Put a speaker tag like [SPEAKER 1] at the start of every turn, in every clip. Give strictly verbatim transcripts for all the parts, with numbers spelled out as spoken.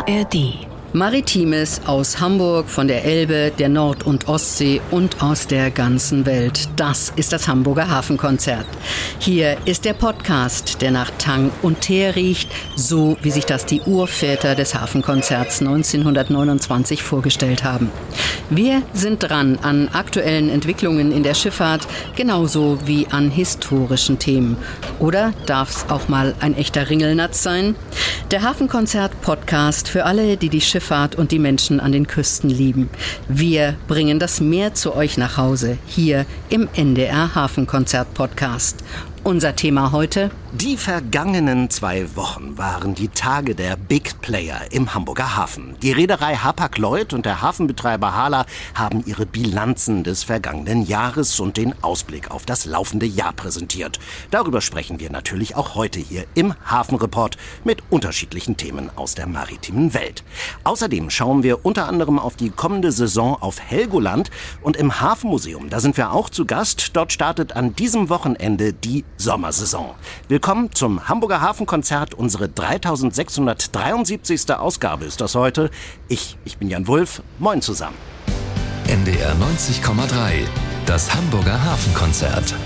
[SPEAKER 1] A R D. Maritimes aus Hamburg, von der Elbe, der Nord- und Ostsee und aus der ganzen Welt. Das ist das Hamburger Hafenkonzert. Hier ist der Podcast, der nach Tang und Teer riecht, so wie sich das die Urväter des Hafenkonzerts neunzehnhundertneunundzwanzig vorgestellt haben. Wir sind dran an aktuellen Entwicklungen in der Schifffahrt, genauso wie an historischen Themen. Oder darf es auch mal ein echter Ringelnatz sein? Der Hafenkonzert-Podcast für alle, die die Schifffahrt und die Menschen an den Küsten lieben. Wir bringen das Meer zu euch nach Hause, hier im N D R Hafenkonzert-Podcast. Unser Thema heute:
[SPEAKER 2] Die vergangenen zwei Wochen waren die Tage der Big Player im Hamburger Hafen. Die Reederei Hapag-Lloyd und der Hafenbetreiber Hala haben ihre Bilanzen des vergangenen Jahres und den Ausblick auf das laufende Jahr präsentiert. Darüber sprechen wir natürlich auch heute hier im Hafenreport mit unterschiedlichen Themen aus der maritimen Welt. Außerdem schauen wir unter anderem auf die kommende Saison auf Helgoland und im Hafenmuseum. Da sind wir auch zu Gast. Dort startet an diesem Wochenende die Sommersaison. Willkommen zum Hamburger Hafenkonzert. Unsere dreitausendsechshundertdreiundsiebzigste Ausgabe ist das heute. Ich, ich bin Jan Wulff. Moin zusammen.
[SPEAKER 3] N D R neunzig Komma drei, das Hamburger Hafenkonzert.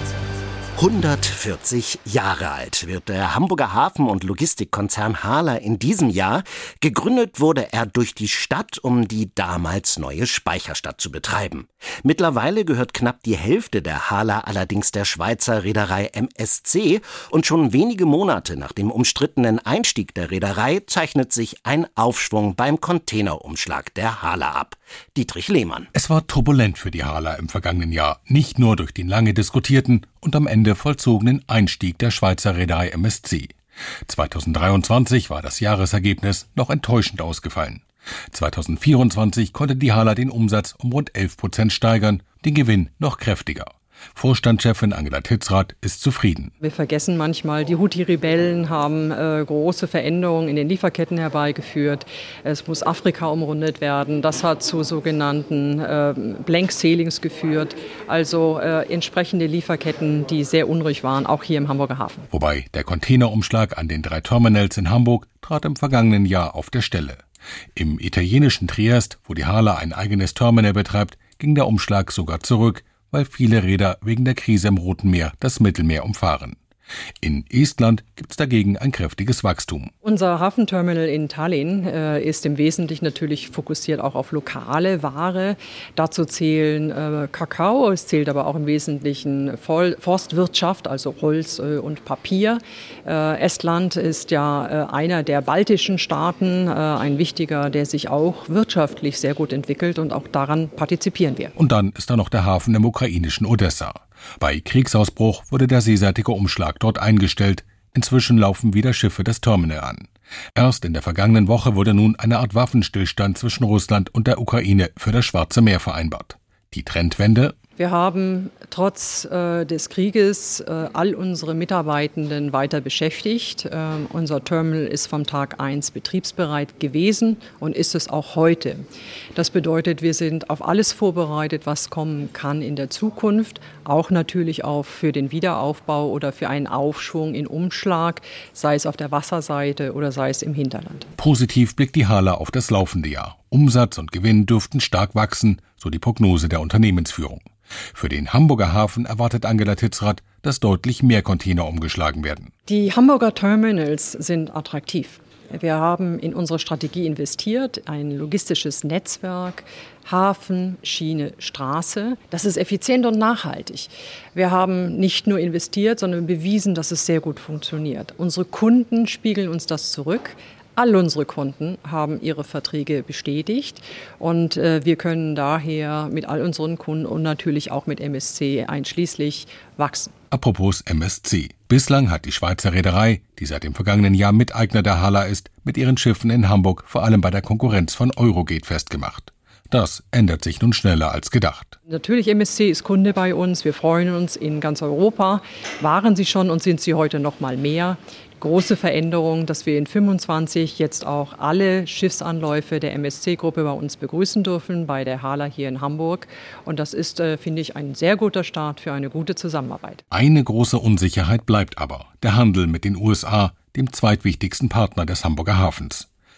[SPEAKER 2] hundertvierzig Jahre alt wird der Hamburger Hafen- und Logistikkonzern Hala in diesem Jahr. Gegründet wurde er durch die Stadt, um die damals neue Speicherstadt zu betreiben. Mittlerweile gehört knapp die Hälfte der Hala allerdings der Schweizer Reederei M S C und schon wenige Monate nach dem umstrittenen Einstieg der Reederei zeichnet sich ein Aufschwung beim Containerumschlag der Hala ab. Dietrich Lehmann.
[SPEAKER 4] Es war turbulent für die Hala im vergangenen Jahr, nicht nur durch den lange diskutierten und am Ende vollzogenen Einstieg der Schweizer Reederei M S C. zweitausenddreiundzwanzig war das Jahresergebnis noch enttäuschend ausgefallen. zweitausendvierundzwanzig konnte die Hala den Umsatz um rund elf Prozent steigern, den Gewinn noch kräftiger. Vorstandschefin Angela Titzrath ist zufrieden.
[SPEAKER 5] Wir vergessen manchmal, die Houthi-Rebellen haben äh, große Veränderungen in den Lieferketten herbeigeführt. Es muss Afrika umrundet werden. Das hat zu sogenannten äh, Blank Sailings geführt. Also äh, entsprechende Lieferketten, die sehr unruhig waren, auch hier im Hamburger Hafen.
[SPEAKER 4] Wobei der Containerumschlag an den drei Terminals in Hamburg trat im vergangenen Jahr auf der Stelle. Im italienischen Triest, wo die Hala ein eigenes Terminal betreibt, ging der Umschlag sogar zurück, weil viele Reeder wegen der Krise im Roten Meer das Mittelmeer umfahren. In Estland gibt es dagegen ein kräftiges Wachstum.
[SPEAKER 5] Unser Hafenterminal in Tallinn äh, ist im Wesentlichen natürlich fokussiert auch auf lokale Ware. Dazu zählen äh, Kakao, es zählt aber auch im Wesentlichen Voll- Forstwirtschaft, also Holz äh, und Papier. Äh, Estland ist ja äh, einer der baltischen Staaten, äh, ein wichtiger, der sich auch wirtschaftlich sehr gut entwickelt, und auch daran partizipieren wir.
[SPEAKER 4] Und dann ist da noch der Hafen im ukrainischen Odessa. Bei Kriegsausbruch wurde der seeseitige Umschlag dort eingestellt. Inzwischen laufen wieder Schiffe das Terminal an. Erst in der vergangenen Woche wurde nun eine Art Waffenstillstand zwischen Russland und der Ukraine für das Schwarze Meer vereinbart. Die Trendwende:
[SPEAKER 5] Wir haben trotz äh, des Krieges äh, all unsere Mitarbeitenden weiter beschäftigt. Äh, unser Terminal ist vom Tag eins betriebsbereit gewesen und ist es auch heute. Das bedeutet, wir sind auf alles vorbereitet, was kommen kann in der Zukunft. Auch natürlich auch für den Wiederaufbau oder für einen Aufschwung in Umschlag, sei es auf der Wasserseite oder sei es im Hinterland.
[SPEAKER 4] Positiv blickt die Hala auf das laufende Jahr. Umsatz und Gewinn dürften stark wachsen, so die Prognose der Unternehmensführung. Für den Hamburger Hafen erwartet Angela Titzrath, dass deutlich mehr Container umgeschlagen werden.
[SPEAKER 5] Die Hamburger Terminals sind attraktiv. Wir haben in unsere Strategie investiert, ein logistisches Netzwerk, Hafen, Schiene, Straße. Das ist effizient und nachhaltig. Wir haben nicht nur investiert, sondern bewiesen, dass es sehr gut funktioniert. Unsere Kunden spiegeln uns das zurück. All unsere Kunden haben ihre Verträge bestätigt und äh, wir können daher mit all unseren Kunden und natürlich auch mit M S C einschließlich wachsen.
[SPEAKER 4] Apropos M S C. Bislang hat die Schweizer Reederei, die seit dem vergangenen Jahr Miteigner der Hala ist, mit ihren Schiffen in Hamburg vor allem bei der Konkurrenz von Eurogate festgemacht. Das ändert sich nun schneller als gedacht.
[SPEAKER 5] Natürlich, M S C ist Kunde bei uns. Wir freuen uns in ganz Europa. Waren sie schon und sind sie heute noch mal mehr. Große Veränderung, dass wir in fünfundzwanzig jetzt auch alle Schiffsanläufe der M S C-Gruppe bei uns begrüßen dürfen, bei der Hala hier in Hamburg. Und das ist, äh, finde ich, ein sehr guter Start für eine gute Zusammenarbeit.
[SPEAKER 4] Eine große Unsicherheit bleibt aber: der Handel mit den U S A, dem zweitwichtigsten Partner des Hamburger Hafens.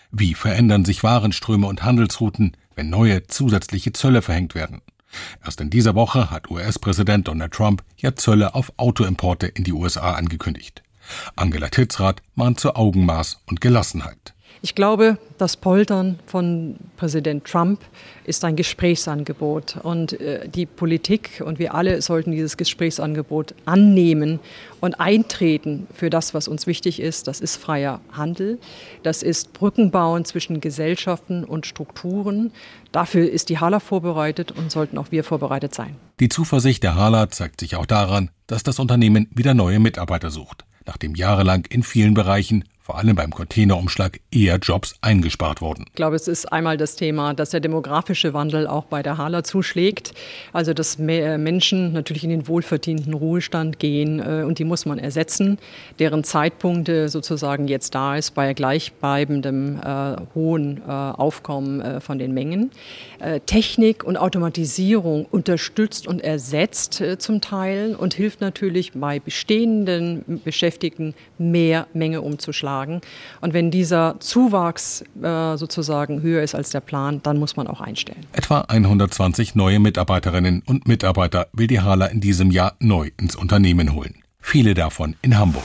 [SPEAKER 4] Wie verändern sich Warenströme und Handelsrouten, wenn neue zusätzliche Zölle verhängt werden? Erst in dieser Woche hat U S-Präsident Donald Trump ja Zölle auf Autoimporte in die U S A angekündigt. Angela Titzrath mahnt zu Augenmaß und Gelassenheit.
[SPEAKER 5] Ich glaube, das Poltern von Präsident Trump ist ein Gesprächsangebot. Und äh, die Politik und wir alle sollten dieses Gesprächsangebot annehmen und eintreten für das, was uns wichtig ist. Das ist freier Handel, das ist Brückenbauen zwischen Gesellschaften und Strukturen. Dafür ist die Hala vorbereitet und sollten auch wir vorbereitet sein.
[SPEAKER 4] Die Zuversicht der Hala zeigt sich auch daran, dass das Unternehmen wieder neue Mitarbeiter sucht, nachdem jahrelang in vielen Bereichen, vor allem beim Containerumschlag, eher Jobs eingespart wurden.
[SPEAKER 5] Ich glaube, es ist einmal das Thema, dass der demografische Wandel auch bei der Hala zuschlägt. Also dass mehr Menschen natürlich in den wohlverdienten Ruhestand gehen äh, und die muss man ersetzen, deren Zeitpunkt äh, sozusagen jetzt da ist bei gleichbleibendem äh, hohen äh, Aufkommen äh, von den Mengen. Äh, Technik und Automatisierung unterstützt und ersetzt äh, zum Teil und hilft natürlich bei bestehenden Beschäftigten mehr Menge umzuschlagen. Und wenn dieser Zuwachs äh, sozusagen höher ist als der Plan, dann muss man auch einstellen.
[SPEAKER 4] Etwa hundertzwanzig neue Mitarbeiterinnen und Mitarbeiter will die Hala in diesem Jahr neu ins Unternehmen holen. Viele davon in Hamburg.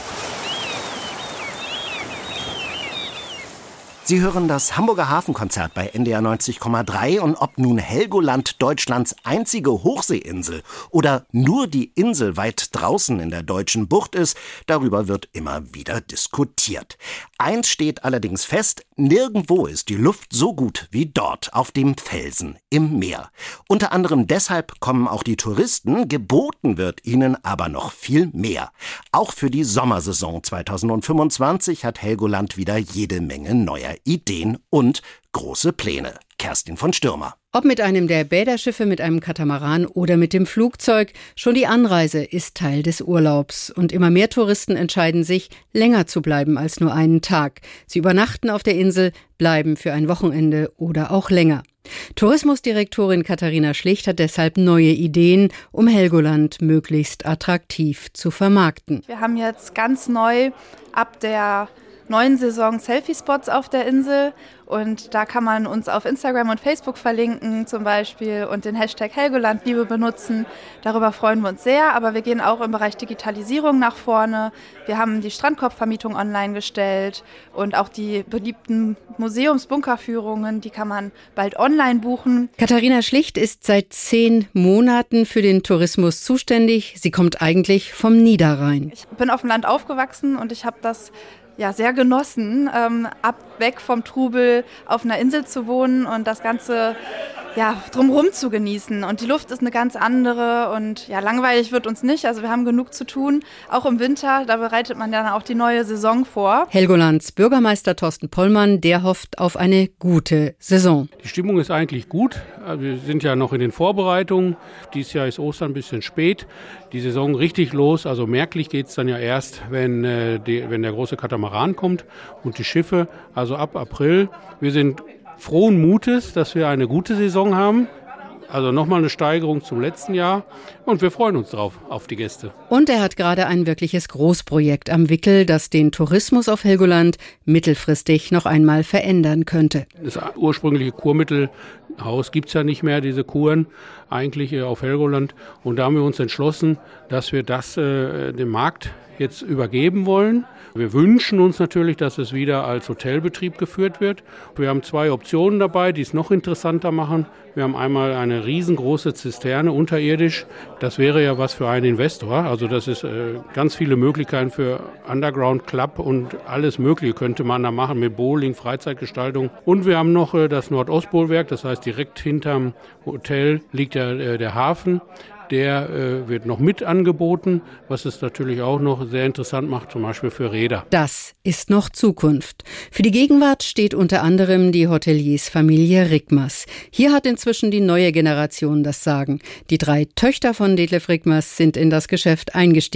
[SPEAKER 2] Sie hören das Hamburger Hafenkonzert bei N D R neunzig Komma drei und ob nun Helgoland Deutschlands einzige Hochseeinsel oder nur die Insel weit draußen in der deutschen Bucht ist, darüber wird immer wieder diskutiert. Eins steht allerdings fest, nirgendwo ist die Luft so gut wie dort auf dem Felsen im Meer. Unter anderem deshalb kommen auch die Touristen, geboten wird ihnen aber noch viel mehr. Auch für die Sommersaison zweitausendfünfundzwanzig hat Helgoland wieder jede Menge neuer Ideen und große Pläne. Kerstin von Stürmer.
[SPEAKER 1] Ob mit einem der Bäderschiffe, mit einem Katamaran oder mit dem Flugzeug, schon die Anreise ist Teil des Urlaubs. Und immer mehr Touristen entscheiden sich, länger zu bleiben als nur einen Tag. Sie übernachten auf der Insel, bleiben für ein Wochenende oder auch länger. Tourismusdirektorin Katharina Schlicht hat deshalb neue Ideen, um Helgoland möglichst attraktiv zu vermarkten.
[SPEAKER 6] Wir haben jetzt ganz neu ab der neuen Saison Selfie-Spots auf der Insel und da kann man uns auf Instagram und Facebook verlinken zum Beispiel und den Hashtag Helgolandliebe benutzen. Darüber freuen wir uns sehr, aber wir gehen auch im Bereich Digitalisierung nach vorne. Wir haben die Strandkorbvermietung online gestellt und auch die beliebten Museumsbunkerführungen, die kann man bald online buchen.
[SPEAKER 1] Katharina Schlicht ist seit zehn Monaten für den Tourismus zuständig. Sie kommt eigentlich vom Niederrhein.
[SPEAKER 6] Ich bin auf dem Land aufgewachsen und ich habe das ja sehr genossen, ähm, ab weg vom Trubel auf einer Insel zu wohnen und das Ganze ja, drumherum zu genießen. Und die Luft ist eine ganz andere und ja, langweilig wird uns nicht. Also wir haben genug zu tun, auch im Winter. Da bereitet man dann auch die neue Saison vor.
[SPEAKER 1] Helgolands Bürgermeister Thorsten Pollmann, der hofft auf eine gute Saison.
[SPEAKER 7] Die Stimmung ist eigentlich gut. Wir sind ja noch in den Vorbereitungen. Dieses Jahr ist Ostern ein bisschen spät. Die Saison richtig los. Also merklich geht es dann ja erst, wenn, äh, die, wenn der große Katamaran kommt und die Schiffe. Also ab April. Wir sind frohen Mutes, dass wir eine gute Saison haben. Also nochmal eine Steigerung zum letzten Jahr. Und wir freuen uns drauf, auf die Gäste.
[SPEAKER 1] Und er hat gerade ein wirkliches Großprojekt am Wickel, das den Tourismus auf Helgoland mittelfristig noch einmal verändern könnte.
[SPEAKER 7] Das ursprüngliche Kurmittelhaus gibt es ja nicht mehr, diese Kuren eigentlich auf Helgoland. Und da haben wir uns entschlossen, dass wir das äh, dem Markt jetzt übergeben wollen. Wir wünschen uns natürlich, dass es wieder als Hotelbetrieb geführt wird. Wir haben zwei Optionen dabei, die es noch interessanter machen. Wir haben einmal eine riesengroße Zisterne unterirdisch. Das wäre ja was für einen Investor. Also das ist äh, ganz viele Möglichkeiten für Underground Club und alles Mögliche könnte man da machen mit Bowling, Freizeitgestaltung. Und wir haben noch äh, das Nordostbollwerk, das heißt direkt hinterm Hotel liegt der, äh, der Hafen. Der äh, wird noch mit angeboten, was es natürlich auch noch sehr interessant macht, zum Beispiel für Räder.
[SPEAKER 1] Das ist noch Zukunft. Für die Gegenwart steht unter anderem die Hoteliersfamilie Rickmers. Hier hat inzwischen die neue Generation das Sagen. Die drei Töchter von Detlef Rickmers sind in das Geschäft eingestiegen.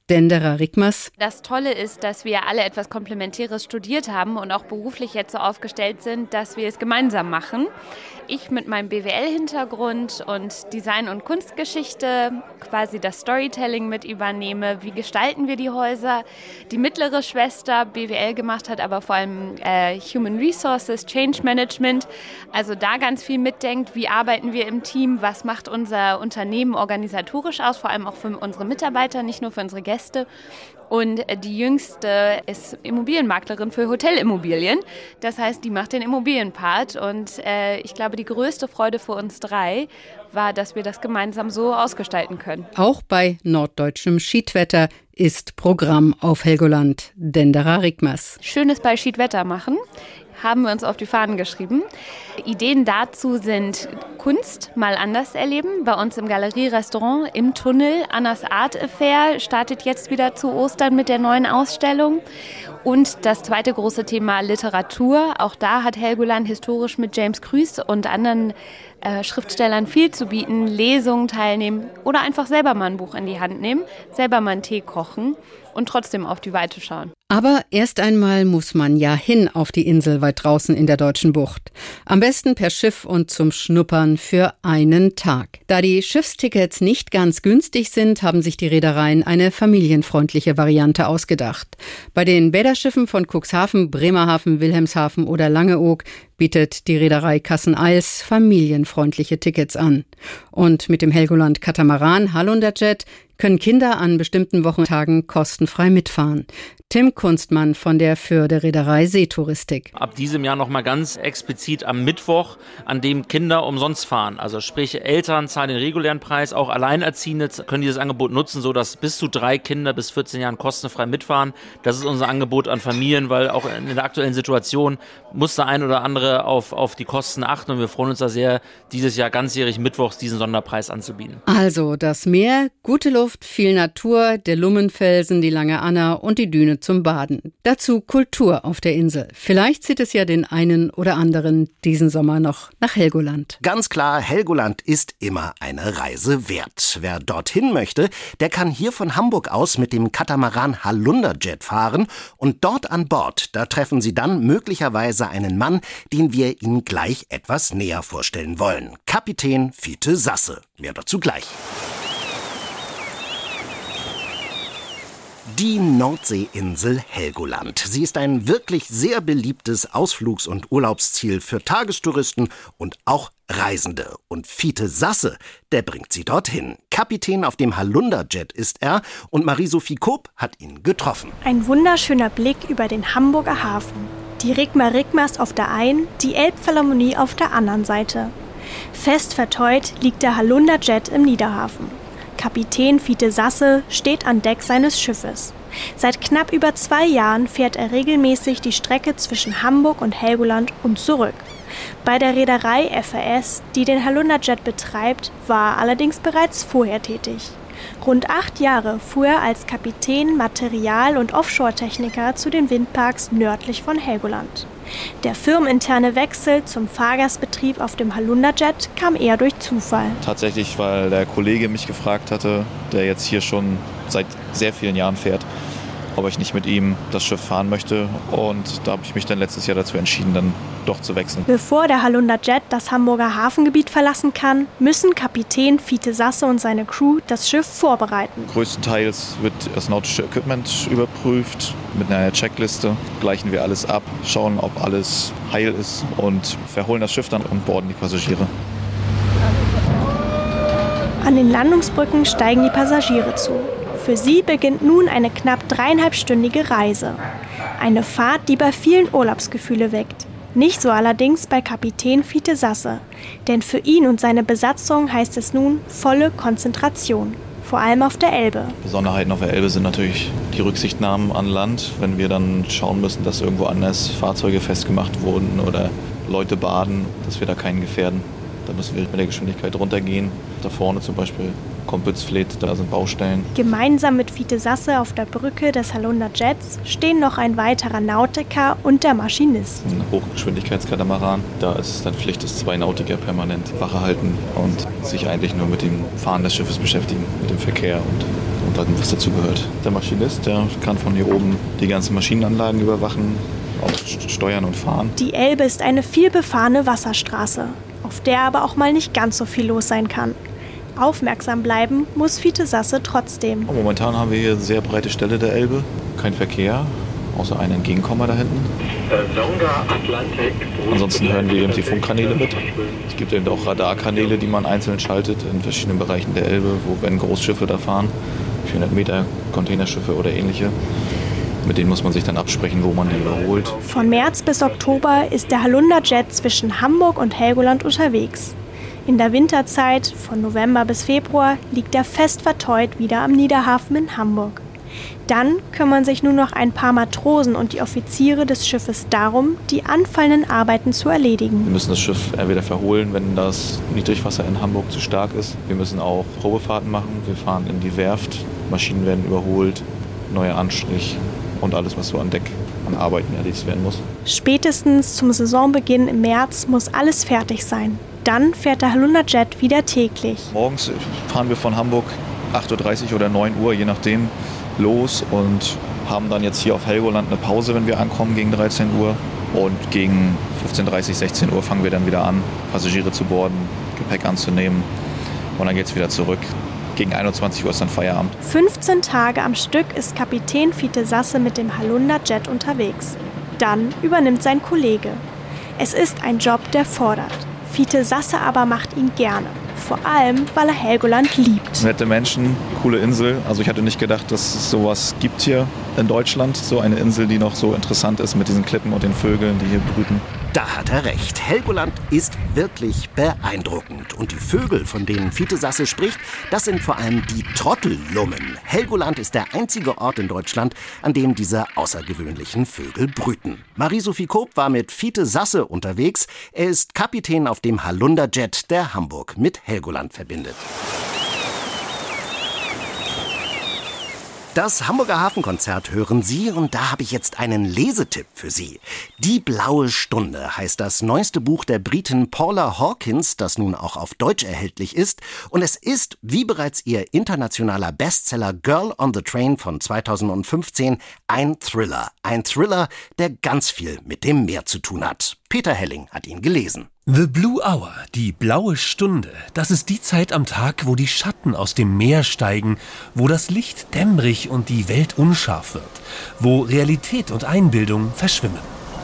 [SPEAKER 1] Dendera Rikmers.
[SPEAKER 8] Das Tolle ist, dass wir alle etwas Komplementäres studiert haben und auch beruflich jetzt so aufgestellt sind, dass wir es gemeinsam machen. Ich mit meinem B W L-Hintergrund und Design- und Kunstgeschichte quasi das Storytelling mit übernehme. Wie gestalten wir die Häuser? Die mittlere Schwester B W L gemacht hat, aber vor allem äh, Human Resources, Change Management. Also da ganz viel mitdenkt. Wie arbeiten wir im Team? Was macht unser Unternehmen organisatorisch aus? Vor allem auch für unsere Mitarbeiter, nicht nur für unsere Gäste. Und die Jüngste ist Immobilienmaklerin für Hotelimmobilien. Das heißt, die macht den Immobilienpart. Und äh, ich glaube, die größte Freude für uns drei war, dass wir das gemeinsam so ausgestalten können.
[SPEAKER 1] Auch bei norddeutschem Schiedwetter ist Programm auf Helgoland. Dendera Rikmers.
[SPEAKER 8] Schönes bei Schiedwetter machen. Haben wir uns auf die Fahnen geschrieben. Ideen dazu sind Kunst mal anders erleben. Bei uns im Galerie-Restaurant im Tunnel. Annas Art Affair startet jetzt wieder zu Ostern mit der neuen Ausstellung. Und das zweite große Thema Literatur. Auch da hat Helgoland historisch mit James Krüß und anderen äh, Schriftstellern viel zu bieten. Lesungen teilnehmen oder einfach selber mal ein Buch in die Hand nehmen, selber mal einen Tee kochen und trotzdem auf die Weite schauen.
[SPEAKER 1] Aber erst einmal muss man ja hin auf die Insel weit draußen in der Deutschen Bucht. Am besten per Schiff und zum Schnuppern für einen Tag. Da die Schiffstickets nicht ganz günstig sind, haben sich die Reedereien eine familienfreundliche Variante ausgedacht. Bei den Bäderschiffen von Cuxhaven, Bremerhaven, Wilhelmshaven oder Langeoog bietet die Reederei Cassen-Eils familienfreundliche Tickets an. Und mit dem Helgoland Katamaran Halunderjet können Kinder an bestimmten Wochentagen kostenfrei mitfahren. Tim Kunstmann von der Förde-Reederei Seetouristik.
[SPEAKER 9] Ab diesem Jahr nochmal ganz explizit am Mittwoch, an dem Kinder umsonst fahren. Also sprich, Eltern zahlen den regulären Preis, auch Alleinerziehende können dieses Angebot nutzen, sodass bis zu drei Kinder bis vierzehn Jahren kostenfrei mitfahren. Das ist unser Angebot an Familien, weil auch in der aktuellen Situation muss der ein oder andere auf, auf die Kosten achten. Und wir freuen uns da sehr, dieses Jahr ganzjährig mittwochs diesen Sonderpreis anzubieten.
[SPEAKER 1] Also das Meer, gute Luft, viel Natur, der Lummenfelsen, die Lange Anna und die Düne zum Baden. Dazu Kultur auf der Insel. Vielleicht zieht es ja den einen oder anderen diesen Sommer noch nach Helgoland.
[SPEAKER 2] Ganz klar, Helgoland ist immer eine Reise wert. Wer dorthin möchte, der kann hier von Hamburg aus mit dem Katamaran Halunderjet fahren und dort an Bord, da treffen Sie dann möglicherweise einen Mann, den wir Ihnen gleich etwas näher vorstellen wollen. Kapitän Fiete Sasse. Mehr dazu gleich. Die Nordseeinsel Helgoland. Sie ist ein wirklich sehr beliebtes Ausflugs- und Urlaubsziel für Tagestouristen und auch Reisende. Und Fiete Sasse, der bringt sie dorthin. Kapitän auf dem Halunderjet ist er und Marie-Sophie Koop hat ihn getroffen.
[SPEAKER 10] Ein wunderschöner Blick über den Hamburger Hafen. Die Rigma Rigmas auf der einen, die Elbphilharmonie auf der anderen Seite. Fest verteut liegt der Halunderjet im Niederhafen. Kapitän Fiete Sasse steht an Deck seines Schiffes. Seit knapp über zwei Jahren fährt er regelmäßig die Strecke zwischen Hamburg und Helgoland und zurück. Bei der Reederei F A S, die den Halunderjet betreibt, war er allerdings bereits vorher tätig. Rund acht Jahre fuhr er als Kapitän, Material- und Offshore-Techniker zu den Windparks nördlich von Helgoland. Der firmeninterne Wechsel zum Fahrgastbetrieb auf dem Halunderjet kam eher durch Zufall.
[SPEAKER 11] Tatsächlich, weil der Kollege mich gefragt hatte, der jetzt hier schon seit sehr vielen Jahren fährt, ob ich nicht mit ihm das Schiff fahren möchte. Und da habe ich mich dann letztes Jahr dazu entschieden, dann doch zu wechseln.
[SPEAKER 10] Bevor der Halunderjet das Hamburger Hafengebiet verlassen kann, müssen Kapitän Fiete Sasse und seine Crew das Schiff vorbereiten.
[SPEAKER 11] Größtenteils wird das nautische Equipment überprüft mit einer Checkliste. Gleichen wir alles ab, schauen, ob alles heil ist und verholen das Schiff dann und boarden die Passagiere.
[SPEAKER 10] An den Landungsbrücken steigen die Passagiere zu. Für sie beginnt nun eine knapp dreieinhalbstündige Reise. Eine Fahrt, die bei vielen Urlaubsgefühle weckt. Nicht so allerdings bei Kapitän Fiete Sasse. Denn für ihn und seine Besatzung heißt es nun volle Konzentration. Vor allem auf der Elbe.
[SPEAKER 11] Besonderheiten auf der Elbe sind natürlich die Rücksichtnahmen an Land. Wenn wir dann schauen müssen, dass irgendwo anders Fahrzeuge festgemacht wurden oder Leute baden, dass wir da keinen gefährden. Da müssen wir mit der Geschwindigkeit runtergehen. Da vorne zum Beispiel Kompützfleet, da sind Baustellen.
[SPEAKER 10] Gemeinsam mit Fiete Sasse auf der Brücke des Halunderjets stehen noch ein weiterer Nautiker und der Maschinist.
[SPEAKER 11] Ein Hochgeschwindigkeitskatamaran. Da ist es dann Pflicht, dass zwei Nautiker permanent Wache halten und sich eigentlich nur mit dem Fahren des Schiffes beschäftigen, mit dem Verkehr und und dann, was dazu gehört. Der Maschinist, der kann von hier oben die ganzen Maschinenanlagen überwachen, auch steuern und fahren.
[SPEAKER 10] Die Elbe ist eine vielbefahrene Wasserstraße, auf der aber auch mal nicht ganz so viel los sein kann. Aufmerksam bleiben muss Fiete Sasse trotzdem.
[SPEAKER 11] Momentan haben wir hier eine sehr breite Stelle der Elbe, kein Verkehr, außer ein Entgegenkommer da hinten. Ansonsten hören wir eben die Funkkanäle mit. Es gibt eben auch Radarkanäle, die man einzeln schaltet in verschiedenen Bereichen der Elbe, wo wenn Großschiffe da fahren, vierhundert Meter Containerschiffe oder ähnliche. Mit denen muss man sich dann absprechen, wo man die überholt.
[SPEAKER 10] Von März bis Oktober ist der Holunder-Jet zwischen Hamburg und Helgoland unterwegs. In der Winterzeit, von November bis Februar, liegt er fest verteut wieder am Niederhafen in Hamburg. Dann kümmern sich nur noch ein paar Matrosen und die Offiziere des Schiffes darum, die anfallenden Arbeiten zu erledigen.
[SPEAKER 11] Wir müssen das Schiff entweder verholen, wenn das Niedrigwasser in Hamburg zu stark ist. Wir müssen auch Probefahrten machen. Wir fahren in die Werft, Maschinen werden überholt, neuer Anstrich und alles, was so an Deck an Arbeiten erledigt werden muss.
[SPEAKER 10] Spätestens zum Saisonbeginn im März muss alles fertig sein. Dann fährt der Holunder-Jet wieder täglich.
[SPEAKER 11] Morgens fahren wir von Hamburg acht Uhr dreißig oder neun Uhr, je nachdem, los und haben dann jetzt hier auf Helgoland eine Pause, wenn wir ankommen, gegen dreizehn Uhr. Und gegen fünfzehn Uhr dreißig, sechzehn Uhr fangen wir dann wieder an, Passagiere zu borden, Gepäck anzunehmen und dann geht es wieder zurück. Gegen einundzwanzig Uhr ist dann Feierabend.
[SPEAKER 10] fünfzehn Tage am Stück ist Kapitän Fiete Sasse mit dem Holunder-Jet unterwegs. Dann übernimmt sein Kollege. Es ist ein Job, der fordert. Fiete Sasse aber macht ihn gerne. Vor allem, weil er Helgoland liebt.
[SPEAKER 11] Nette Menschen, coole Insel. Also ich hatte nicht gedacht, dass es sowas gibt hier in Deutschland. So eine Insel, die noch so interessant ist mit diesen Klippen und den Vögeln, die hier brüten.
[SPEAKER 2] Da hat er recht. Helgoland ist wirklich beeindruckend. Und die Vögel, von denen Fiete Sasse spricht, das sind vor allem die Trottellummen. Helgoland ist der einzige Ort in Deutschland, an dem diese außergewöhnlichen Vögel brüten. Marie-Sophie Koop war mit Fiete Sasse unterwegs. Er ist Kapitän auf dem Holunder-Jet, der Hamburg mit Helgoland verbindet. Das Hamburger Hafenkonzert hören Sie und da habe ich jetzt einen Lesetipp für Sie. Die blaue Stunde heißt das neueste Buch der Britin Paula Hawkins, das nun auch auf Deutsch erhältlich ist. Und es ist, wie bereits ihr internationaler Bestseller Girl on the Train von zweitausendfünfzehn, ein Thriller. Ein Thriller, der ganz viel mit dem Meer zu tun hat. Peter Helling hat ihn gelesen.
[SPEAKER 12] The Blue Hour, die blaue Stunde, das ist die Zeit am Tag, wo die Schatten aus dem Meer steigen, wo das Licht dämmerig und die Welt unscharf wird, wo Realität und Einbildung verschwimmen.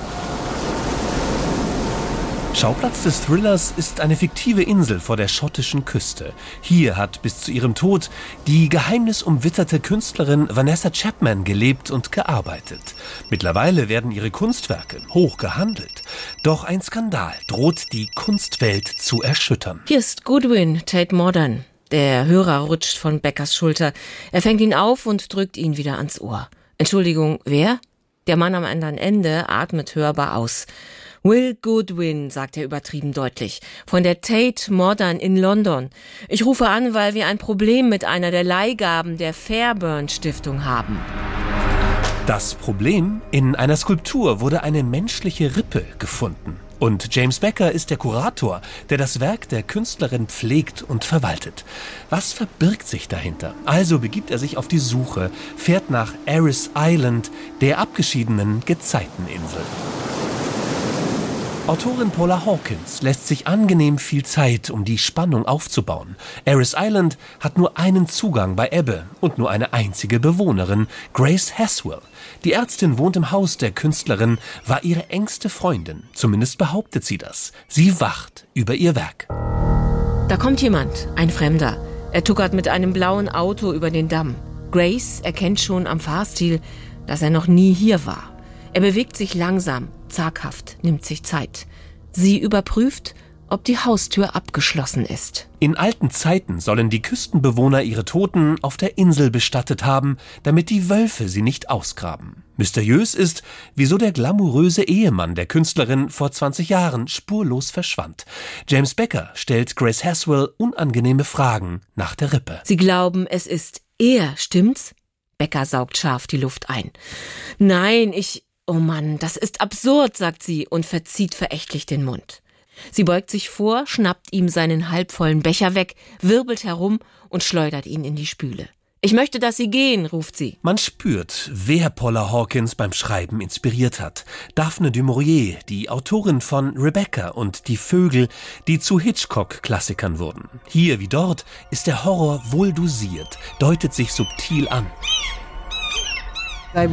[SPEAKER 12] Schauplatz des Thrillers ist eine fiktive Insel vor der schottischen Küste. Hier hat bis zu ihrem Tod die geheimnisumwitterte Künstlerin Vanessa Chapman gelebt und gearbeitet. Mittlerweile werden ihre Kunstwerke hoch gehandelt. Doch ein Skandal droht die Kunstwelt zu erschüttern.
[SPEAKER 13] Hier ist Goodwin, Tate Modern. Der Hörer rutscht von Beckers Schulter. Er fängt ihn auf und drückt ihn wieder ans Ohr. Entschuldigung, wer? Der Mann am anderen Ende atmet hörbar aus. Will Goodwin, sagt er übertrieben deutlich, von der Tate Modern in London. Ich rufe an, weil wir ein Problem mit einer der Leihgaben der Fairburn Stiftung haben.
[SPEAKER 12] Das Problem? In einer Skulptur wurde eine menschliche Rippe gefunden. Und James Becker ist der Kurator, der das Werk der Künstlerin pflegt und verwaltet. Was verbirgt sich dahinter? Also begibt er sich auf die Suche, fährt nach Aris Island, der abgeschiedenen Gezeiteninsel. Autorin Paula Hawkins lässt sich angenehm viel Zeit, um die Spannung aufzubauen. Aris Island hat nur einen Zugang bei Ebbe und nur eine einzige Bewohnerin, Grace Haswell. Die Ärztin wohnt im Haus der Künstlerin, war ihre engste Freundin. Zumindest behauptet sie das. Sie wacht über ihr Werk.
[SPEAKER 13] Da kommt jemand, ein Fremder. Er tuckert mit einem blauen Auto über den Damm. Grace erkennt schon am Fahrstil, dass er noch nie hier war. Er bewegt sich langsam, zaghaft, nimmt sich Zeit. Sie überprüft, ob die Haustür abgeschlossen ist.
[SPEAKER 12] In alten Zeiten sollen die Küstenbewohner ihre Toten auf der Insel bestattet haben, damit die Wölfe sie nicht ausgraben. Mysteriös ist, wieso der glamouröse Ehemann der Künstlerin vor zwanzig Jahren spurlos verschwand. James Becker stellt Grace Haswell unangenehme Fragen nach der Rippe.
[SPEAKER 13] Sie glauben, es ist er, stimmt's? Becker saugt scharf die Luft ein. Nein, ich... Oh Mann, das ist absurd, sagt sie und verzieht verächtlich den Mund. Sie beugt sich vor, schnappt ihm seinen halbvollen Becher weg, wirbelt herum und schleudert ihn in die Spüle. Ich möchte, dass Sie gehen, ruft sie.
[SPEAKER 12] Man spürt, wer Paula Hawkins beim Schreiben inspiriert hat. Daphne du Maurier, die Autorin von Rebecca und Die Vögel, die zu Hitchcock-Klassikern wurden. Hier wie dort ist der Horror wohl dosiert, deutet sich subtil an.
[SPEAKER 14] Ich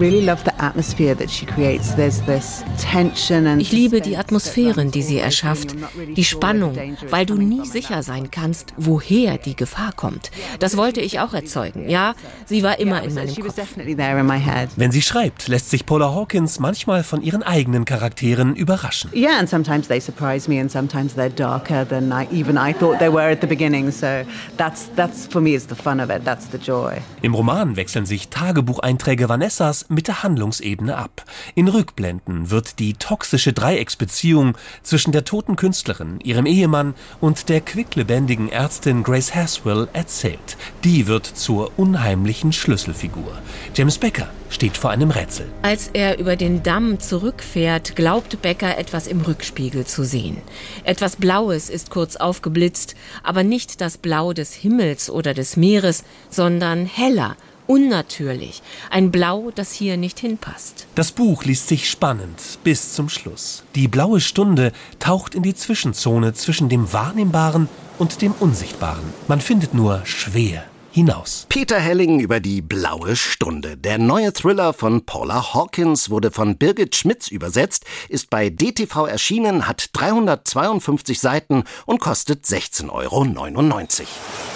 [SPEAKER 13] liebe die Atmosphären, die sie erschafft, die Spannung, weil du nie sicher sein kannst, woher die Gefahr kommt. Das wollte ich auch erzeugen. Ja, sie war immer in meinem Kopf.
[SPEAKER 12] Wenn sie schreibt, lässt sich Paula Hawkins manchmal von ihren eigenen Charakteren überraschen.
[SPEAKER 14] Yeah, and sometimes they surprise me and sometimes they're darker than I, even I thought they were at the beginning. So that's that's for me is the fun of it. That's the joy.
[SPEAKER 12] Im Roman wechseln sich Tagebucheinträge Vanessa mit der Handlungsebene ab. In Rückblenden wird die toxische Dreiecksbeziehung zwischen der toten Künstlerin, ihrem Ehemann und der quicklebendigen Ärztin Grace Haswell erzählt. Die wird zur unheimlichen Schlüsselfigur. James Becker steht vor einem Rätsel.
[SPEAKER 13] Als er über den Damm zurückfährt, glaubt Becker, etwas im Rückspiegel zu sehen. Etwas Blaues ist kurz aufgeblitzt, aber nicht das Blau des Himmels oder des Meeres, sondern heller, unnatürlich. Ein Blau, das hier nicht hinpasst.
[SPEAKER 12] Das Buch liest sich spannend bis zum Schluss. Die blaue Stunde taucht in die Zwischenzone zwischen dem Wahrnehmbaren und dem Unsichtbaren. Man findet nur schwer hinaus.
[SPEAKER 2] Peter Helling über die blaue Stunde. Der neue Thriller von Paula Hawkins wurde von Birgit Schmitz übersetzt, ist bei D T V erschienen, hat dreihundertzweiundfünfzig Seiten und kostet sechzehn Euro neunundneunzig.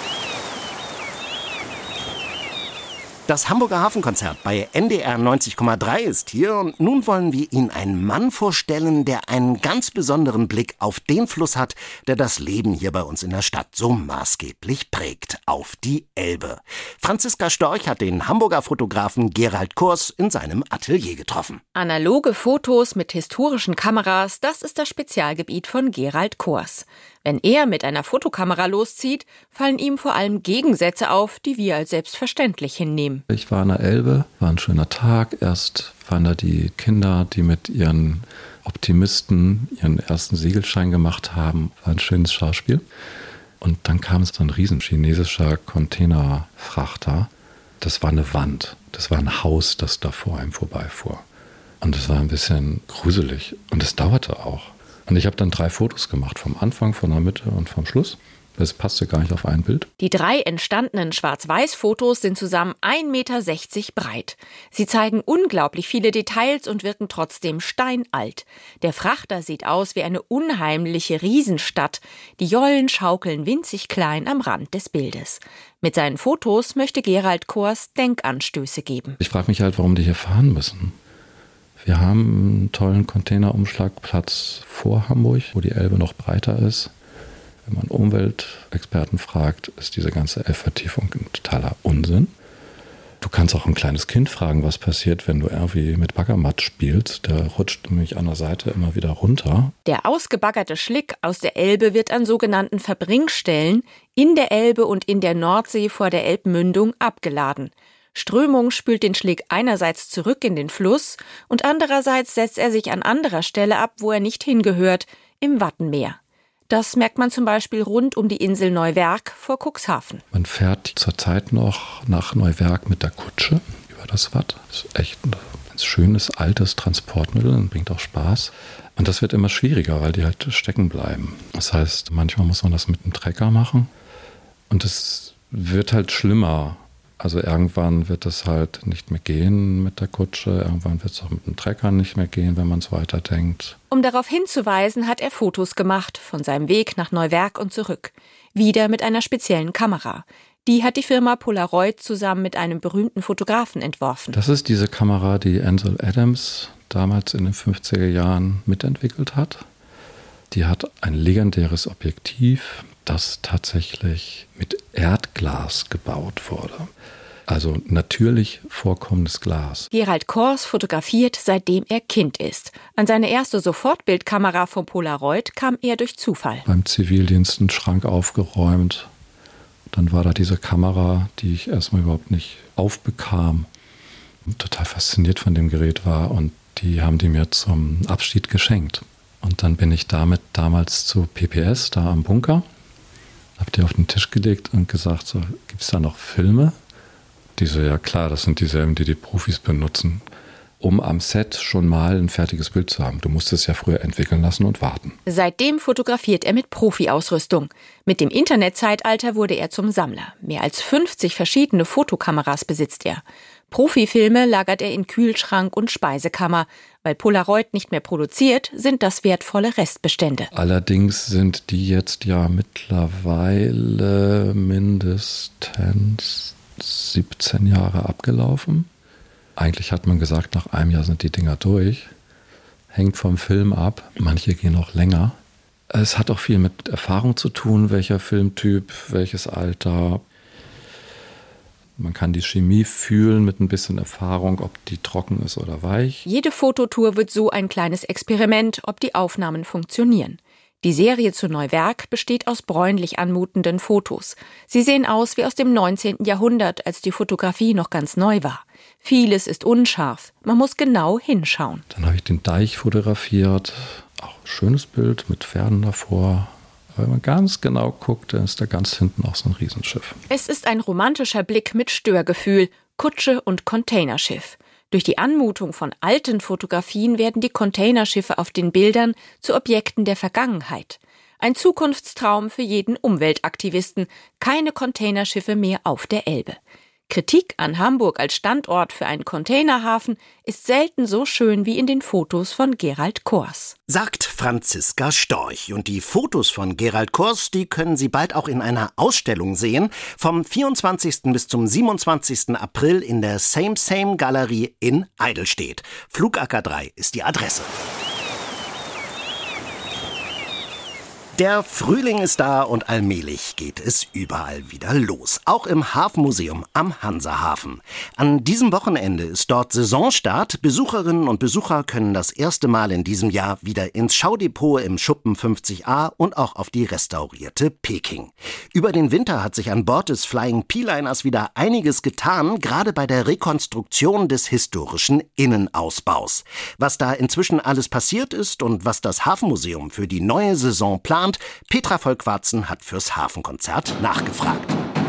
[SPEAKER 2] Das Hamburger Hafenkonzert bei N D R neunzig Komma drei ist hier und nun wollen wir Ihnen einen Mann vorstellen, der einen ganz besonderen Blick auf den Fluss hat, der das Leben hier bei uns in der Stadt so maßgeblich prägt, auf die Elbe. Franziska Storch hat den Hamburger Fotografen Gerald Kors in seinem Atelier getroffen.
[SPEAKER 15] Analoge Fotos mit historischen Kameras, das ist das Spezialgebiet von Gerald Kors. Wenn er mit einer Fotokamera loszieht, fallen ihm vor allem Gegensätze auf, die wir als selbstverständlich hinnehmen.
[SPEAKER 16] Ich war an der Elbe, war ein schöner Tag. Erst waren da die Kinder, die mit ihren Optimisten ihren ersten Segelschein gemacht haben. War ein schönes Schauspiel. Und dann kam so ein riesen chinesischer Containerfrachter. Das war eine Wand, das war ein Haus, das da vor einem vorbeifuhr. Und es war ein bisschen gruselig und es dauerte auch. Und ich habe dann drei Fotos gemacht, vom Anfang, von der Mitte und vom Schluss. Das passte gar nicht auf ein Bild.
[SPEAKER 15] Die drei entstandenen Schwarz-Weiß-Fotos sind zusammen ein Meter sechzig breit. Sie zeigen unglaublich viele Details und wirken trotzdem steinalt. Der Frachter sieht aus wie eine unheimliche Riesenstadt. Die Jollen schaukeln winzig klein am Rand des Bildes. Mit seinen Fotos möchte Gerald Kors Denkanstöße geben.
[SPEAKER 16] Ich frage mich halt, warum die hier fahren müssen. Wir haben einen tollen Containerumschlagplatz vor Hamburg, wo die Elbe noch breiter ist. Wenn man Umweltexperten fragt, ist diese ganze Elbvertiefung ein totaler Unsinn. Du kannst auch ein kleines Kind fragen, was passiert, wenn du irgendwie mit Baggermatt spielst. Der rutscht nämlich an der Seite immer wieder runter.
[SPEAKER 15] Der ausgebaggerte Schlick aus der Elbe wird an sogenannten Verbringstellen in der Elbe und in der Nordsee vor der Elbmündung abgeladen. Strömung spült den Schlick einerseits zurück in den Fluss und andererseits setzt er sich an anderer Stelle ab, wo er nicht hingehört, im Wattenmeer. Das merkt man zum Beispiel rund um die Insel Neuwerk vor Cuxhaven.
[SPEAKER 16] Man fährt zurzeit noch nach Neuwerk mit der Kutsche über das Watt. Das ist echt ein ganz schönes, altes Transportmittel und bringt auch Spaß. Und das wird immer schwieriger, weil die halt stecken bleiben. Das heißt, manchmal muss man das mit einem Trecker machen und es wird halt schlimmer. Also irgendwann wird es halt nicht mehr gehen mit der Kutsche, irgendwann wird es auch mit dem Trecker nicht mehr gehen, wenn man es weiterdenkt.
[SPEAKER 15] Um darauf hinzuweisen, hat er Fotos gemacht von seinem Weg nach Neuwerk und zurück. Wieder mit einer speziellen Kamera. Die hat die Firma Polaroid zusammen mit einem berühmten Fotografen entworfen.
[SPEAKER 16] Das ist diese Kamera, die Ansel Adams damals in den fünfziger Jahren mitentwickelt hat. Die hat ein legendäres Objektiv, das tatsächlich mit Erdglas gebaut wurde. Also natürlich vorkommendes Glas.
[SPEAKER 15] Gerald Kors fotografiert, seitdem er Kind ist. An seine erste Sofortbildkamera von Polaroid kam er durch Zufall.
[SPEAKER 16] Beim Zivildienst einen Schrank aufgeräumt. Dann war da diese Kamera, die ich erstmal überhaupt nicht aufbekam. Total fasziniert von dem Gerät war und die haben die mir zum Abschied geschenkt. Und dann bin ich damit damals zu P P S, da am Bunker. Hab die auf den Tisch gelegt und gesagt, so, gibt's da noch Filme? Diese, ja klar, das sind dieselben, die die Profis benutzen, um am Set schon mal ein fertiges Bild zu haben. Du musst es ja früher entwickeln lassen und warten.
[SPEAKER 15] Seitdem fotografiert er mit Profi-Ausrüstung. Mit dem Internetzeitalter wurde er zum Sammler. Mehr als fünfzig verschiedene Fotokameras besitzt er. Profifilme lagert er in Kühlschrank und Speisekammer. Weil Polaroid nicht mehr produziert, sind das wertvolle Restbestände.
[SPEAKER 16] Allerdings sind die jetzt ja mittlerweile mindestens siebzehn Jahre abgelaufen. Eigentlich hat man gesagt, nach einem Jahr sind die Dinger durch. Hängt vom Film ab. Manche gehen auch länger. Es hat auch viel mit Erfahrung zu tun, welcher Filmtyp, welches Alter. Man kann die Chemie fühlen mit ein bisschen Erfahrung, ob die trocken ist oder weich.
[SPEAKER 15] Jede Fototour wird so ein kleines Experiment, ob die Aufnahmen funktionieren. Die Serie zu Neuwerk besteht aus bräunlich anmutenden Fotos. Sie sehen aus wie aus dem neunzehnten Jahrhundert, als die Fotografie noch ganz neu war. Vieles ist unscharf. Man muss genau hinschauen.
[SPEAKER 16] Dann habe ich den Deich fotografiert. Auch ein schönes Bild mit Pferden davor. Aber wenn man ganz genau guckt, dann ist da ganz hinten auch so ein Riesenschiff.
[SPEAKER 15] Es ist ein romantischer Blick mit Störgefühl. Kutsche und Containerschiff. Durch die Anmutung von alten Fotografien werden die Containerschiffe auf den Bildern zu Objekten der Vergangenheit. Ein Zukunftstraum für jeden Umweltaktivisten. Keine Containerschiffe mehr auf der Elbe. Kritik an Hamburg als Standort für einen Containerhafen ist selten so schön wie in den Fotos von Gerald Kors.
[SPEAKER 2] Sagt Franziska Storch. Und die Fotos von Gerald Kors, die können Sie bald auch in einer Ausstellung sehen. Vom vierundzwanzigsten bis zum siebenundzwanzigsten April in der Same Same Galerie in Eidelstedt. Flugacker drei ist die Adresse. Der Frühling ist da und allmählich geht es überall wieder los. Auch im Hafenmuseum am Hansahafen. An diesem Wochenende ist dort Saisonstart. Besucherinnen und Besucher können das erste Mal in diesem Jahr wieder ins Schaudepot im Schuppen fünfzig a und auch auf die restaurierte Peking. Über den Winter hat sich an Bord des Flying P-Liners wieder einiges getan, gerade bei der Rekonstruktion des historischen Innenausbaus. Was da inzwischen alles passiert ist und was das Hafenmuseum für die neue Saison plant, Petra Vollquarzen hat fürs Hafenkonzert nachgefragt.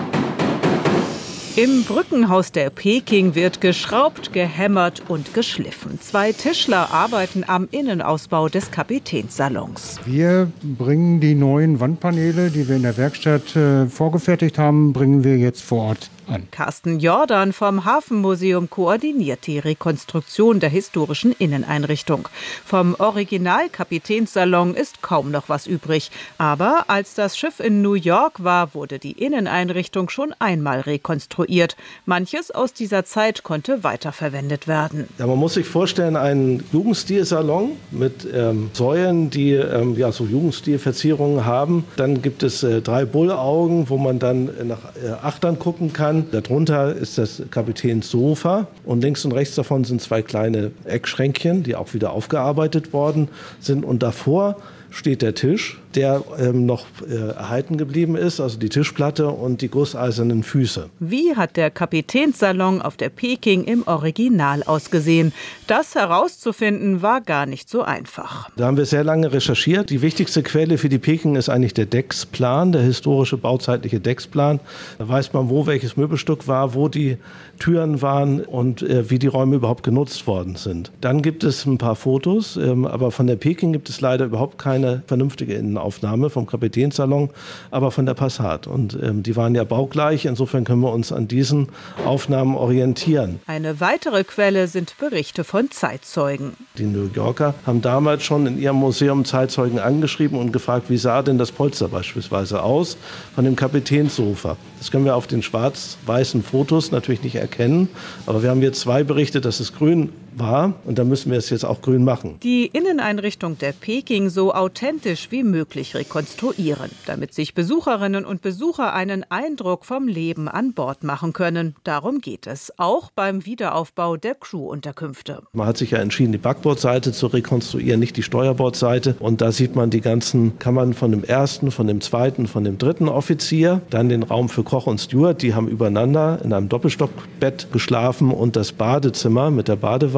[SPEAKER 17] Im Brückenhaus der Peking wird geschraubt, gehämmert und geschliffen. Zwei Tischler arbeiten am Innenausbau des Kapitänssalons.
[SPEAKER 18] Wir bringen die neuen Wandpaneele, die wir in der Werkstatt äh, vorgefertigt haben, bringen wir jetzt vor Ort an.
[SPEAKER 17] Carsten Jordan vom Hafenmuseum koordiniert die Rekonstruktion der historischen Inneneinrichtung. Vom Original-Kapitänssalon ist kaum noch was übrig. Aber als das Schiff in New York war, wurde die Inneneinrichtung schon einmal rekonstruiert. Manches aus dieser Zeit konnte weiterverwendet werden.
[SPEAKER 19] Ja, man muss sich vorstellen, ein Jugendstilsalon mit ähm, Säulen, die ähm, ja, so Jugendstilverzierungen haben. Dann gibt es äh, drei Bullaugen, wo man dann nach äh, Achtern gucken kann. Darunter ist das Kapitänssofa und links und rechts davon sind zwei kleine Eckschränkchen, die auch wieder aufgearbeitet worden sind. Und davor steht der Tisch, der ähm, noch äh, erhalten geblieben ist, also die Tischplatte und die gusseisernen Füße.
[SPEAKER 17] Wie hat der Kapitänssalon auf der Peking im Original ausgesehen? Das herauszufinden war gar nicht so einfach.
[SPEAKER 19] Da haben wir sehr lange recherchiert. Die wichtigste Quelle für die Peking ist eigentlich der Decksplan, der historische bauzeitliche Decksplan. Da weiß man, wo welches Möbelstück war, wo die Türen waren und äh, wie die Räume überhaupt genutzt worden sind. Dann gibt es ein paar Fotos, ähm, aber von der Peking gibt es leider überhaupt keine vernünftige Innenaufnahme vom Kapitänssalon, aber von der Passat. Und ähm, die waren ja baugleich, insofern können wir uns an diesen Aufnahmen orientieren.
[SPEAKER 17] Eine weitere Quelle sind Berichte von Zeitzeugen.
[SPEAKER 19] Die New Yorker haben damals schon in ihrem Museum Zeitzeugen angeschrieben und gefragt, wie sah denn das Polster beispielsweise aus von dem Kapitänssofa. Das können wir auf den schwarz-weißen Fotos natürlich nicht erkennen, aber wir haben jetzt zwei Berichte, dass es grün war und da müssen wir es jetzt auch grün machen.
[SPEAKER 17] Die Inneneinrichtung der Peking so authentisch wie möglich rekonstruieren, damit sich Besucherinnen und Besucher einen Eindruck vom Leben an Bord machen können. Darum geht es, auch beim Wiederaufbau der Crew-Unterkünfte.
[SPEAKER 19] Man hat sich ja entschieden, die Backbordseite zu rekonstruieren, nicht die Steuerbordseite. Und da sieht man die ganzen Kammern von dem ersten, von dem zweiten, von dem dritten Offizier. Dann den Raum für Koch und Steward, die haben übereinander in einem Doppelstockbett geschlafen und das Badezimmer mit der Badewanne.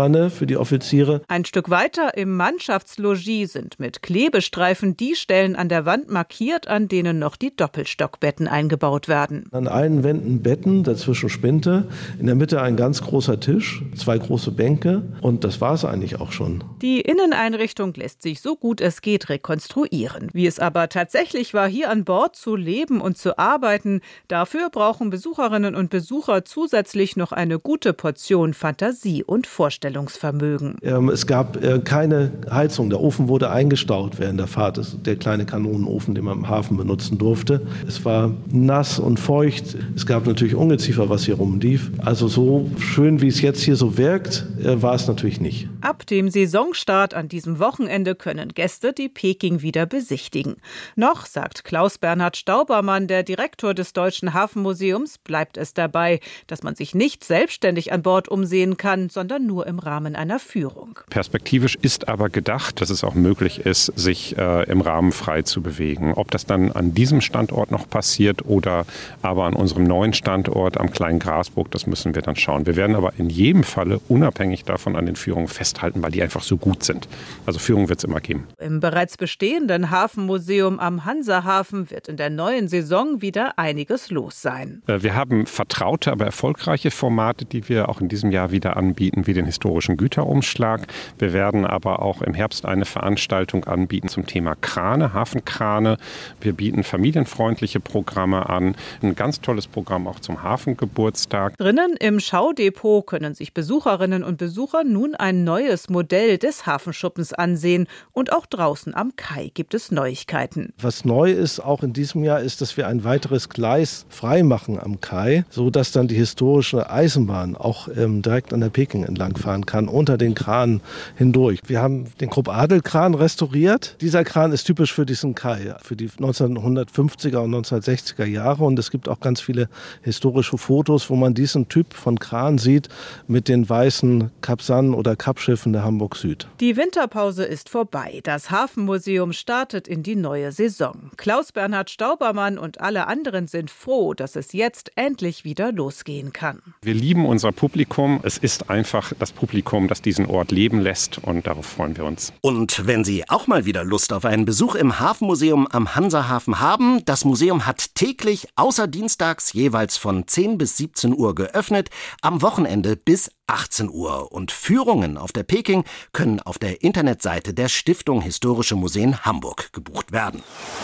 [SPEAKER 19] Badewanne für die Offiziere.
[SPEAKER 17] Ein Stück weiter im Mannschaftslogis sind mit Klebestreifen die Stellen an der Wand markiert, an denen noch die Doppelstockbetten eingebaut werden.
[SPEAKER 19] An allen Wänden Betten, dazwischen Spinte, in der Mitte ein ganz großer Tisch, zwei große Bänke und das war es eigentlich auch schon.
[SPEAKER 17] Die Inneneinrichtung lässt sich so gut es geht rekonstruieren. Wie es aber tatsächlich war, hier an Bord zu leben und zu arbeiten, dafür brauchen Besucherinnen und Besucher zusätzlich noch eine gute Portion Fantasie und Vorstellungsvermögen.
[SPEAKER 19] Ähm, es gab äh, keine Heizung, der Ofen wurde eingestaut während der Fahrt, das ist der kleine Kanonenofen, den man im Hafen benutzen durfte. Es war nass und feucht, es gab natürlich Ungeziefer, was hier rumlief. Also so schön, wie es jetzt hier so wirkt, äh, war es natürlich nicht.
[SPEAKER 17] Ab dem Saisonstart an diesem Wochenende können Gäste die Peking wieder besichtigen. Noch, sagt Klaus-Bernhard Staubermann, der Direktor des Deutschen Hafenmuseums, bleibt es dabei, dass man sich nicht selbstständig an Bord umsehen kann, sondern nur im Rahmen einer Führung.
[SPEAKER 20] Perspektivisch ist aber gedacht, dass es auch möglich ist, sich äh, im Rahmen frei zu bewegen. Ob das dann an diesem Standort noch passiert oder aber an unserem neuen Standort am Kleinen Grasburg, das müssen wir dann schauen. Wir werden aber in jedem Falle unabhängig davon an den Führungen festhalten, weil die einfach so gut sind. Also Führung wird es immer geben.
[SPEAKER 17] Im bereits bestehenden Hafenmuseum am Hansahafen wird in der neuen Saison wieder einiges los sein.
[SPEAKER 20] Wir haben vertraute, aber erfolgreiche Formate, die wir auch in diesem Jahr wieder anbieten, wie den historischen Güterumschlag. Wir werden aber auch im Herbst eine Veranstaltung anbieten zum Thema Krane, Hafenkrane. Wir bieten familienfreundliche Programme an. Ein ganz tolles Programm auch zum Hafengeburtstag.
[SPEAKER 17] Drinnen im Schaudepot können sich Besucherinnen und Besucher nun ein neues Modell des Hafenschuppens ansehen. Und auch draußen am Kai gibt es Neuigkeiten.
[SPEAKER 19] Was neu ist auch in diesem Jahr, ist, dass wir ein weiteres Gleis freimachen am Kai, sodass dann die historische Eisenbahn auch ähm, direkt an der Peking entlangfahren kann, unter den Kranen hindurch. Wir haben den Krupp-Adel-Kran restauriert. Dieser Kran ist typisch für diesen Kai, für die neunzehnhundertfünfziger und neunzehnhundertsechziger Jahre. Und es gibt auch ganz viele historische Fotos, wo man diesen Typ von Kran sieht mit den weißen Kap-San- oder Kappschiffen der Hamburg Süd.
[SPEAKER 17] Die Winterpause ist vorbei. Das Hafenmuseum startet in die neue Saison. Klaus-Bernhard Staubermann und alle anderen sind froh, dass es jetzt endlich wieder losgehen kann.
[SPEAKER 20] Wir lieben unser Publikum. Es ist einfach das Publikum, das diesen Ort leben lässt und darauf freuen wir uns.
[SPEAKER 2] Und wenn Sie auch mal wieder Lust auf einen Besuch im Hafenmuseum am Hansahafen haben, das Museum hat täglich außer dienstags jeweils von zehn bis siebzehn Uhr geöffnet, am Wochenende bis achtzehn Uhr. Und Führungen auf der Peking können auf der Internetseite der Stiftung Historische Museen Hamburg gebucht werden.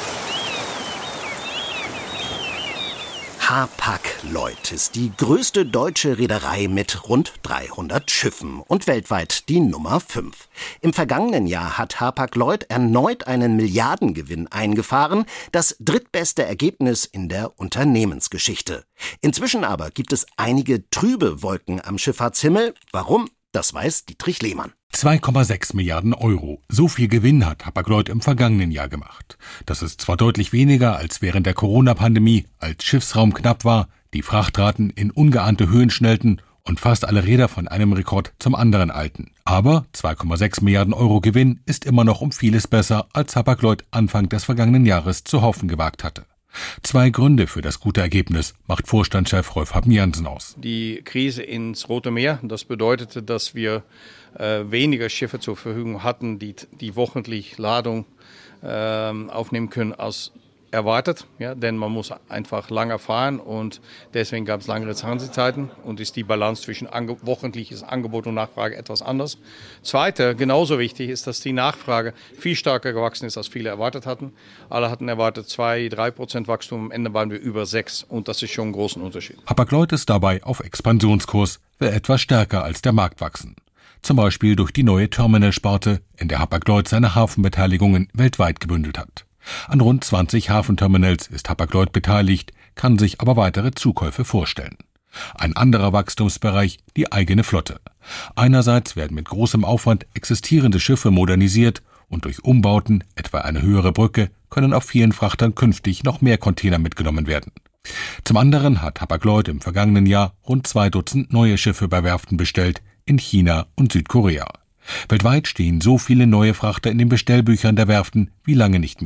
[SPEAKER 2] Hapag-Lloyd ist die größte deutsche Reederei mit rund dreihundert Schiffen und weltweit die Nummer fünf. Im vergangenen Jahr hat Hapag-Lloyd erneut einen Milliardengewinn eingefahren, das drittbeste Ergebnis in der Unternehmensgeschichte. Inzwischen aber gibt es einige trübe Wolken am Schifffahrtshimmel. Warum? Das weiß Dietrich Lehmann.
[SPEAKER 4] zwei Komma sechs Milliarden Euro. So viel Gewinn hat Hapag-Lloyd im vergangenen Jahr gemacht. Das ist zwar deutlich weniger als während der Corona-Pandemie, als Schiffsraum knapp war, die Frachtraten in ungeahnte Höhen schnellten und fast alle Räder von einem Rekord zum anderen eilten. Aber zwei Komma sechs Milliarden Euro Gewinn ist immer noch um vieles besser, als Hapag-Lloyd Anfang des vergangenen Jahres zu hoffen gewagt hatte. Zwei Gründe für das gute Ergebnis macht Vorstandschef Rolf Haben-Jansen aus.
[SPEAKER 21] Die Krise ins Rote Meer, das bedeutete, dass wir äh, weniger Schiffe zur Verfügung hatten, die die wochentlich Ladung äh, aufnehmen können als erwartet. Ja, denn man muss einfach lange fahren und deswegen gab es langere Transitzeiten und ist die Balance zwischen ange- wochentliches Angebot und Nachfrage etwas anders. Zweite, genauso wichtig, ist, dass die Nachfrage viel stärker gewachsen ist, als viele erwartet hatten. Alle hatten erwartet zwei, drei Prozent Wachstum, am Ende waren wir über sechs und das ist schon ein großer Unterschied.
[SPEAKER 4] Hapag-Lloyd ist dabei auf Expansionskurs, will etwas stärker als der Markt wachsen. Zum Beispiel durch die neue Terminalsparte, in der Hapag-Lloyd seine Hafenbeteiligungen weltweit gebündelt hat. An rund zwanzig Hafenterminals ist Hapag-Lloyd beteiligt, kann sich aber weitere Zukäufe vorstellen. Ein anderer Wachstumsbereich, die eigene Flotte. Einerseits werden mit großem Aufwand existierende Schiffe modernisiert und durch Umbauten, etwa eine höhere Brücke, können auf vielen Frachtern künftig noch mehr Container mitgenommen werden. Zum anderen hat Hapag-Lloyd im vergangenen Jahr rund zwei Dutzend neue Schiffe bei Werften bestellt, in China und Südkorea. Weltweit stehen so viele neue Frachter in den Bestellbüchern der Werften wie lange nicht mehr.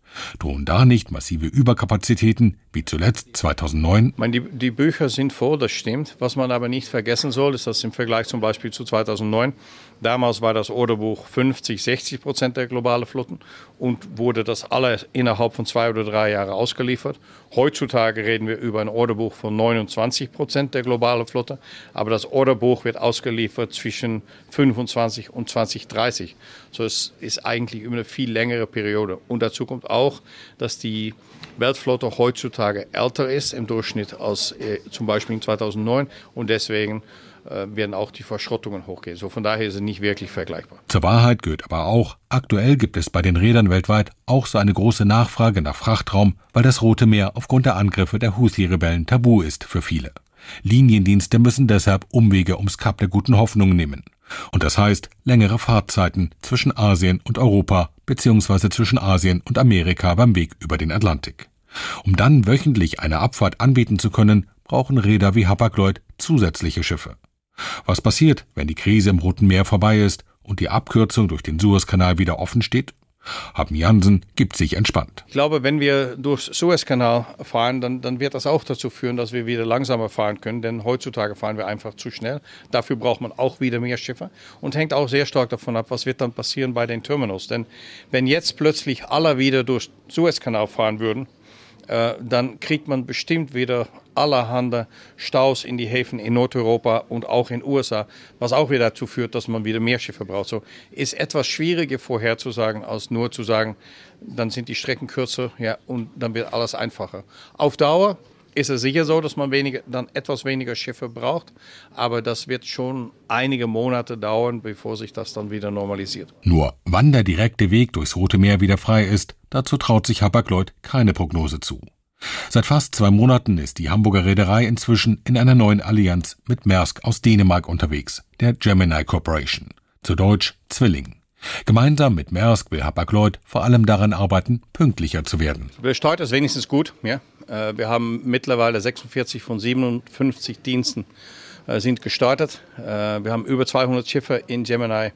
[SPEAKER 4] Drohen da nicht massive Überkapazitäten, wie zuletzt zweitausendneun?
[SPEAKER 21] Ich meine, die, die Bücher sind voll, das stimmt. Was man aber nicht vergessen soll, ist, dass im Vergleich zum Beispiel zu zweitausendneun, damals war das Orderbuch fünfzig, sechzig Prozent der globalen Flotten und wurde das alles innerhalb von zwei oder drei Jahren ausgeliefert. Heutzutage reden wir über ein Orderbuch von neunundzwanzig Prozent der globalen Flotte, aber das Orderbuch wird ausgeliefert zwischen fünfundzwanzig und zwanzig dreißig. So, es ist eigentlich über eine viel längere Periode. Und dazu kommt auch, dass die Weltflotte heutzutage älter ist im Durchschnitt als äh, zum Beispiel in zweitausendneun und deswegen äh, werden auch die Verschrottungen hochgehen. So, von daher ist es nicht wirklich vergleichbar.
[SPEAKER 4] Zur Wahrheit gehört aber auch, aktuell gibt es bei den Reedern weltweit auch so eine große Nachfrage nach Frachtraum, weil das Rote Meer aufgrund der Angriffe der Houthi-Rebellen tabu ist für viele. Liniendienste müssen deshalb Umwege ums Kap der Guten Hoffnung nehmen. Und das heißt längere Fahrtzeiten zwischen Asien und Europa bzw. zwischen Asien und Amerika beim Weg über den Atlantik. Um dann wöchentlich eine Abfahrt anbieten zu können, brauchen Reeder wie Hapag-Lloyd zusätzliche Schiffe. Was passiert, wenn die Krise im Roten Meer vorbei ist und die Abkürzung durch den Suezkanal wieder offen steht? Haben Jansen gibt sich entspannt.
[SPEAKER 21] Ich glaube, wenn wir durch Suezkanal fahren, dann, dann wird das auch dazu führen, dass wir wieder langsamer fahren können. Denn heutzutage fahren wir einfach zu schnell. Dafür braucht man auch wieder mehr Schiffe. Und hängt auch sehr stark davon ab, was wird dann passieren bei den Terminals. Denn wenn jetzt plötzlich alle wieder durch Suezkanal fahren würden, äh, dann kriegt man bestimmt wieder allerhand Staus in die Häfen in Nordeuropa und auch in den U S A, was auch wieder dazu führt, dass man wieder mehr Schiffe braucht. So ist etwas schwieriger vorherzusagen, als nur zu sagen, dann sind die Strecken kürzer, ja, und dann wird alles einfacher. Auf Dauer ist es sicher so, dass man weniger, dann etwas weniger Schiffe braucht, aber das wird schon einige Monate dauern, bevor sich das dann wieder normalisiert.
[SPEAKER 4] Nur wann der direkte Weg durchs Rote Meer wieder frei ist, dazu traut sich Hapag-Lloyd keine Prognose zu. Seit fast zwei Monaten ist die Hamburger Reederei inzwischen in einer neuen Allianz mit Maersk aus Dänemark unterwegs, der Gemini Corporation, zu Deutsch Zwilling. Gemeinsam mit Maersk will Hapag-Lloyd vor allem daran arbeiten, pünktlicher zu werden.
[SPEAKER 21] Der Start ist wenigstens gut. Ja. Wir haben mittlerweile sechsundvierzig von siebenundfünfzig Diensten sind gestartet. Wir haben über zweihundert Schiffe in Gemini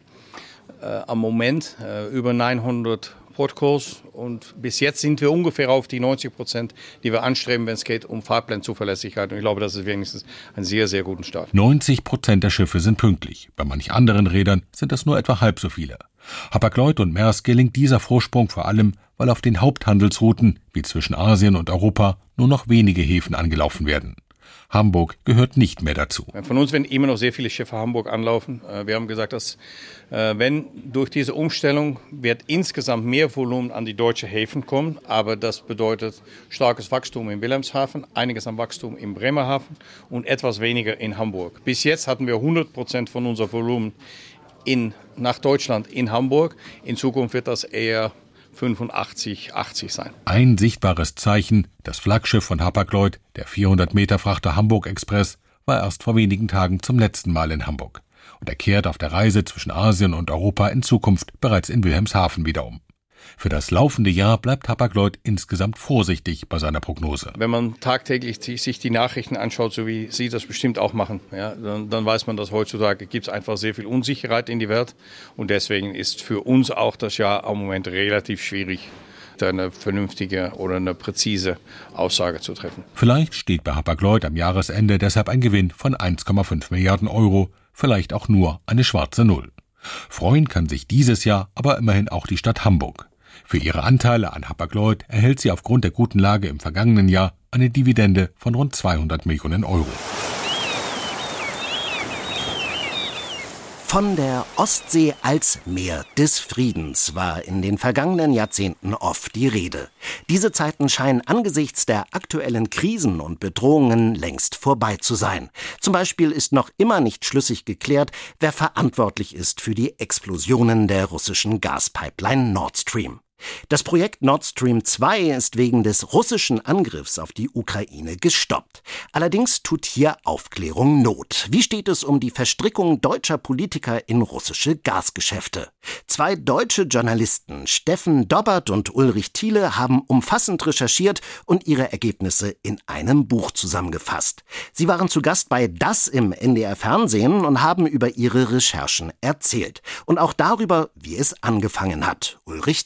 [SPEAKER 21] am Moment, über neunhundert Portcalls und bis jetzt sind wir ungefähr auf die neunzig Prozent, die wir anstreben, wenn es geht um Fahrplanzuverlässigkeit. Und ich glaube, das ist wenigstens ein sehr, sehr guter Start.
[SPEAKER 4] neunzig Prozent der Schiffe sind pünktlich. Bei manch anderen Rädern sind das nur etwa halb so viele. Hapag-Lloyd und Maersk gelingt dieser Vorsprung vor allem, weil auf den Haupthandelsrouten, wie zwischen Asien und Europa, nur noch wenige Häfen angelaufen werden. Hamburg gehört nicht mehr dazu.
[SPEAKER 21] Von uns werden immer noch sehr viele Schiffe Hamburg anlaufen. Wir haben gesagt, dass wenn durch diese Umstellung wird insgesamt mehr Volumen an die deutschen Häfen kommen, aber das bedeutet starkes Wachstum in Wilhelmshaven, einiges an Wachstum in Bremerhaven und etwas weniger in Hamburg. Bis jetzt hatten wir hundert Prozent von unserem Volumen in, nach Deutschland in Hamburg. In Zukunft wird das eher fünfundachtzig, achtzig sein.
[SPEAKER 4] Ein sichtbares Zeichen, das Flaggschiff von Hapag-Lloyd, der vierhundert Meter Frachter Hamburg Express, war erst vor wenigen Tagen zum letzten Mal in Hamburg. Und er kehrt auf der Reise zwischen Asien und Europa in Zukunft bereits in Wilhelmshaven wieder um. Für das laufende Jahr bleibt Hapag-Lloyd insgesamt vorsichtig bei seiner Prognose.
[SPEAKER 21] Wenn man tagtäglich sich die Nachrichten anschaut, so wie Sie das bestimmt auch machen, ja, dann, dann weiß man, dass heutzutage gibt es einfach sehr viel Unsicherheit in die Welt. Und deswegen ist für uns auch das Jahr im Moment relativ schwierig, eine vernünftige oder eine präzise Aussage zu treffen.
[SPEAKER 4] Vielleicht steht bei Hapag-Lloyd am Jahresende deshalb ein Gewinn von eins Komma fünf Milliarden Euro, vielleicht auch nur eine schwarze Null. Freuen kann sich dieses Jahr aber immerhin auch die Stadt Hamburg. Für ihre Anteile an Hapag-Lloyd erhält sie aufgrund der guten Lage im vergangenen Jahr eine Dividende von rund zweihundert Millionen Euro.
[SPEAKER 2] Von der Ostsee als Meer des Friedens war in den vergangenen Jahrzehnten oft die Rede. Diese Zeiten scheinen angesichts der aktuellen Krisen und Bedrohungen längst vorbei zu sein. Zum Beispiel ist noch immer nicht schlüssig geklärt, wer verantwortlich ist für die Explosionen der russischen Gaspipeline Nord Stream. Das Projekt Nord Stream zwei ist wegen des russischen Angriffs auf die Ukraine gestoppt. Allerdings tut hier Aufklärung Not. Wie steht es um die Verstrickung deutscher Politiker in russische Gasgeschäfte? Zwei deutsche Journalisten, Steffen Dobbert und Ulrich Thiele, haben umfassend recherchiert und ihre Ergebnisse in einem Buch zusammengefasst. Sie waren zu Gast bei Das im N D R Fernsehen und haben über ihre Recherchen erzählt. Und auch darüber, wie es angefangen hat. Ulrich Thiele.
[SPEAKER 11] Ich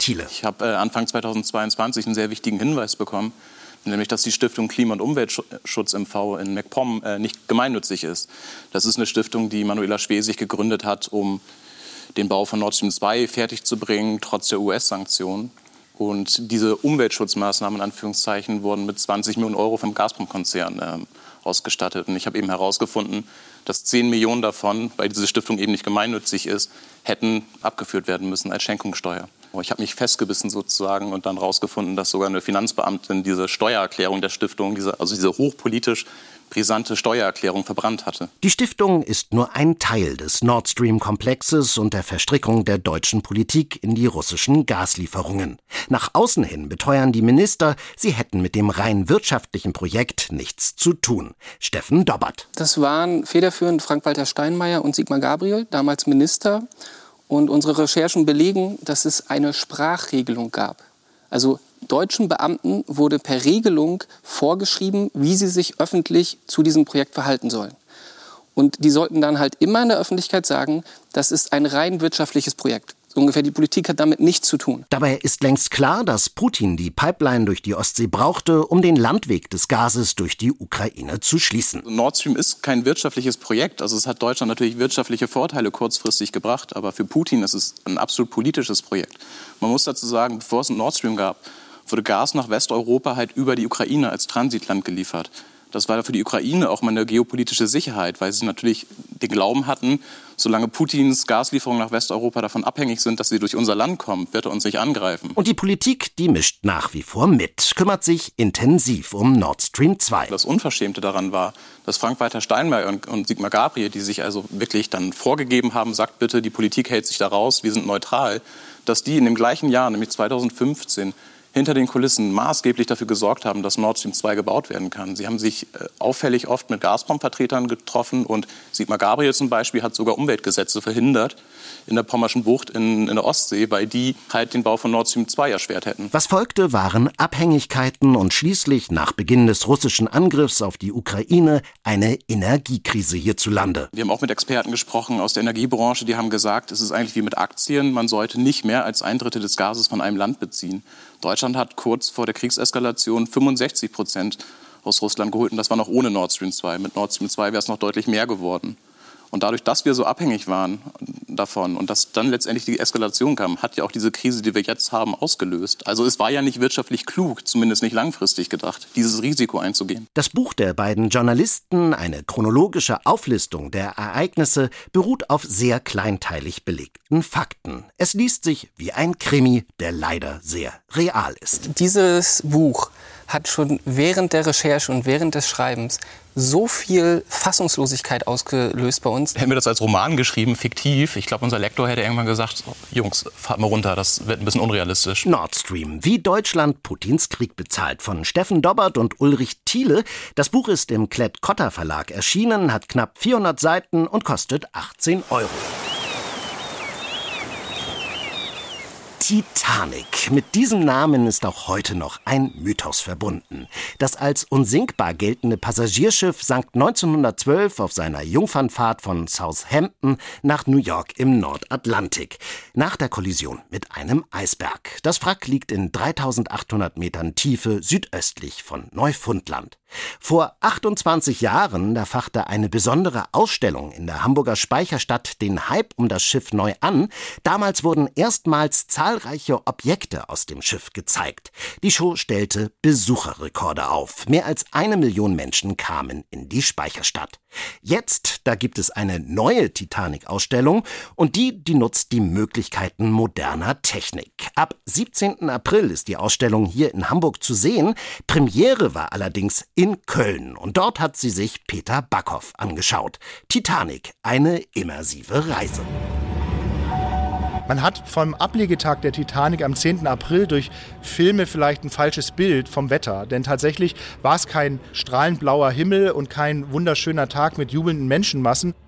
[SPEAKER 3] habe äh, Anfang zweitausendzweiundzwanzig einen sehr wichtigen Hinweis bekommen, nämlich dass die Stiftung Klima- und Umweltschutz M V in MacPom äh, nicht gemeinnützig ist. Das ist eine Stiftung, die Manuela Schwesig gegründet hat, um den Bau von Nord Stream zwei fertigzubringen, trotz der U S-Sanktionen. Und diese Umweltschutzmaßnahmen in Anführungszeichen wurden mit zwanzig Millionen Euro vom Gazprom-Konzern äh, ausgestattet. Und ich habe eben herausgefunden, dass zehn Millionen davon, weil diese Stiftung eben nicht gemeinnützig ist, hätten abgeführt werden müssen als Schenkungssteuer. Ich habe mich festgebissen sozusagen und dann herausgefunden, dass sogar eine Finanzbeamtin diese Steuererklärung der Stiftung, diese, also diese hochpolitisch brisante Steuererklärung verbrannt hatte.
[SPEAKER 2] Die Stiftung ist nur ein Teil des Nord Stream-Komplexes und der Verstrickung der deutschen Politik in die russischen Gaslieferungen. Nach außen hin beteuern die Minister, sie hätten mit dem rein wirtschaftlichen Projekt nichts zu tun. Steffen Dobbert.
[SPEAKER 22] Das waren federführend Frank-Walter Steinmeier und Sigmar Gabriel, damals Minister. Und unsere Recherchen belegen, dass es eine Sprachregelung gab. Also deutschen Beamten wurde per Regelung vorgeschrieben, wie sie sich öffentlich zu diesem Projekt verhalten sollen. Und die sollten dann halt immer in der Öffentlichkeit sagen, das ist ein rein wirtschaftliches Projekt. So ungefähr, die Politik hat damit nichts zu tun.
[SPEAKER 2] Dabei ist längst klar, dass Putin die Pipeline durch die Ostsee brauchte, um den Landweg des Gases durch die Ukraine zu schließen.
[SPEAKER 3] Nord Stream ist kein wirtschaftliches Projekt. Also es hat Deutschland natürlich wirtschaftliche Vorteile kurzfristig gebracht. Aber für Putin ist es ein absolut politisches Projekt. Man muss dazu sagen, bevor es Nord Stream gab, wurde Gas nach Westeuropa halt über die Ukraine als Transitland geliefert. Das war für die Ukraine auch mal eine geopolitische Sicherheit, weil sie natürlich den Glauben hatten, solange Putins Gaslieferungen nach Westeuropa davon abhängig sind, dass sie durch unser Land kommen, wird er uns nicht angreifen.
[SPEAKER 2] Und die Politik, die mischt nach wie vor mit, kümmert sich intensiv um Nord Stream zwei.
[SPEAKER 3] Das Unverschämte daran war, dass Frank-Walter Steinmeier und, und Sigmar Gabriel, die sich also wirklich dann vorgegeben haben, sagt bitte, die Politik hält sich da raus, wir sind neutral, dass die in dem gleichen Jahr, nämlich zweitausendfünfzehn, hinter den Kulissen maßgeblich dafür gesorgt haben, dass Nord Stream zwei gebaut werden kann. Sie haben sich äh, auffällig oft mit Gazprom-Vertretern getroffen und Sigmar Gabriel zum Beispiel hat sogar Umweltgesetze verhindert in der Pommerschen Bucht in, in der Ostsee, weil die halt den Bau von Nord Stream zwei erschwert hätten.
[SPEAKER 2] Was folgte, waren Abhängigkeiten und schließlich nach Beginn des russischen Angriffs auf die Ukraine eine Energiekrise hierzulande.
[SPEAKER 3] Wir haben auch mit Experten gesprochen aus der Energiebranche, die haben gesagt, es ist eigentlich wie mit Aktien, man sollte nicht mehr als ein Drittel des Gases von einem Land beziehen. Deutschland hat kurz vor der Kriegseskalation fünfundsechzig Prozent aus Russland geholt und das war noch ohne Nord Stream zwei. Mit Nord Stream zwei wäre es noch deutlich mehr geworden. Und dadurch, dass wir so abhängig waren davon und dass dann letztendlich die Eskalation kam, hat ja auch diese Krise, die wir jetzt haben, ausgelöst. Also es war ja nicht wirtschaftlich klug, zumindest nicht langfristig gedacht, dieses Risiko einzugehen.
[SPEAKER 2] Das Buch der beiden Journalisten, eine chronologische Auflistung der Ereignisse, beruht auf sehr kleinteilig belegten Fakten. Es liest sich wie ein Krimi, der leider sehr real ist.
[SPEAKER 22] Dieses Buch hat schon während der Recherche und während des Schreibens so viel Fassungslosigkeit ausgelöst bei uns.
[SPEAKER 3] Hätten wir das als Roman geschrieben, fiktiv, ich glaube, unser Lektor hätte irgendwann gesagt, oh, Jungs, fahrt mal runter, das wird ein bisschen unrealistisch.
[SPEAKER 2] Nord Stream, wie Deutschland Putins Krieg bezahlt, von Steffen Dobbert und Ulrich Thiele. Das Buch ist im Klett-Cotta Verlag erschienen, hat knapp vierhundert Seiten und kostet achtzehn Euro. Titanic. Mit diesem Namen ist auch heute noch ein Mythos verbunden. Das als unsinkbar geltende Passagierschiff sank neunzehnhundertzwölf auf seiner Jungfernfahrt von Southampton nach New York im Nordatlantik. Nach der Kollision mit einem Eisberg. Das Wrack liegt in dreitausendachthundert Metern Tiefe südöstlich von Neufundland. Vor achtundzwanzig Jahren, da fachte eine besondere Ausstellung in der Hamburger Speicherstadt den Hype um das Schiff neu an. Damals wurden erstmals zahlreiche Objekte aus dem Schiff gezeigt. Die Show stellte Besucherrekorde auf. Mehr als eine Million Menschen kamen in die Speicherstadt. Jetzt, da gibt es eine neue Titanic-Ausstellung und die, die nutzt die Möglichkeiten moderner Technik. Ab siebzehnten April ist die Ausstellung hier in Hamburg zu sehen. Premiere war allerdings in Köln und dort hat sie sich Peter Backhoff angeschaut. Titanic, eine immersive Reise.
[SPEAKER 23] Man hat vom Ablegetag der Titanic am zehnten April durch Filme vielleicht ein falsches Bild vom Wetter. Denn tatsächlich war es kein strahlend blauer Himmel und kein wunderschöner Tag mit jubelnden Menschenmassen,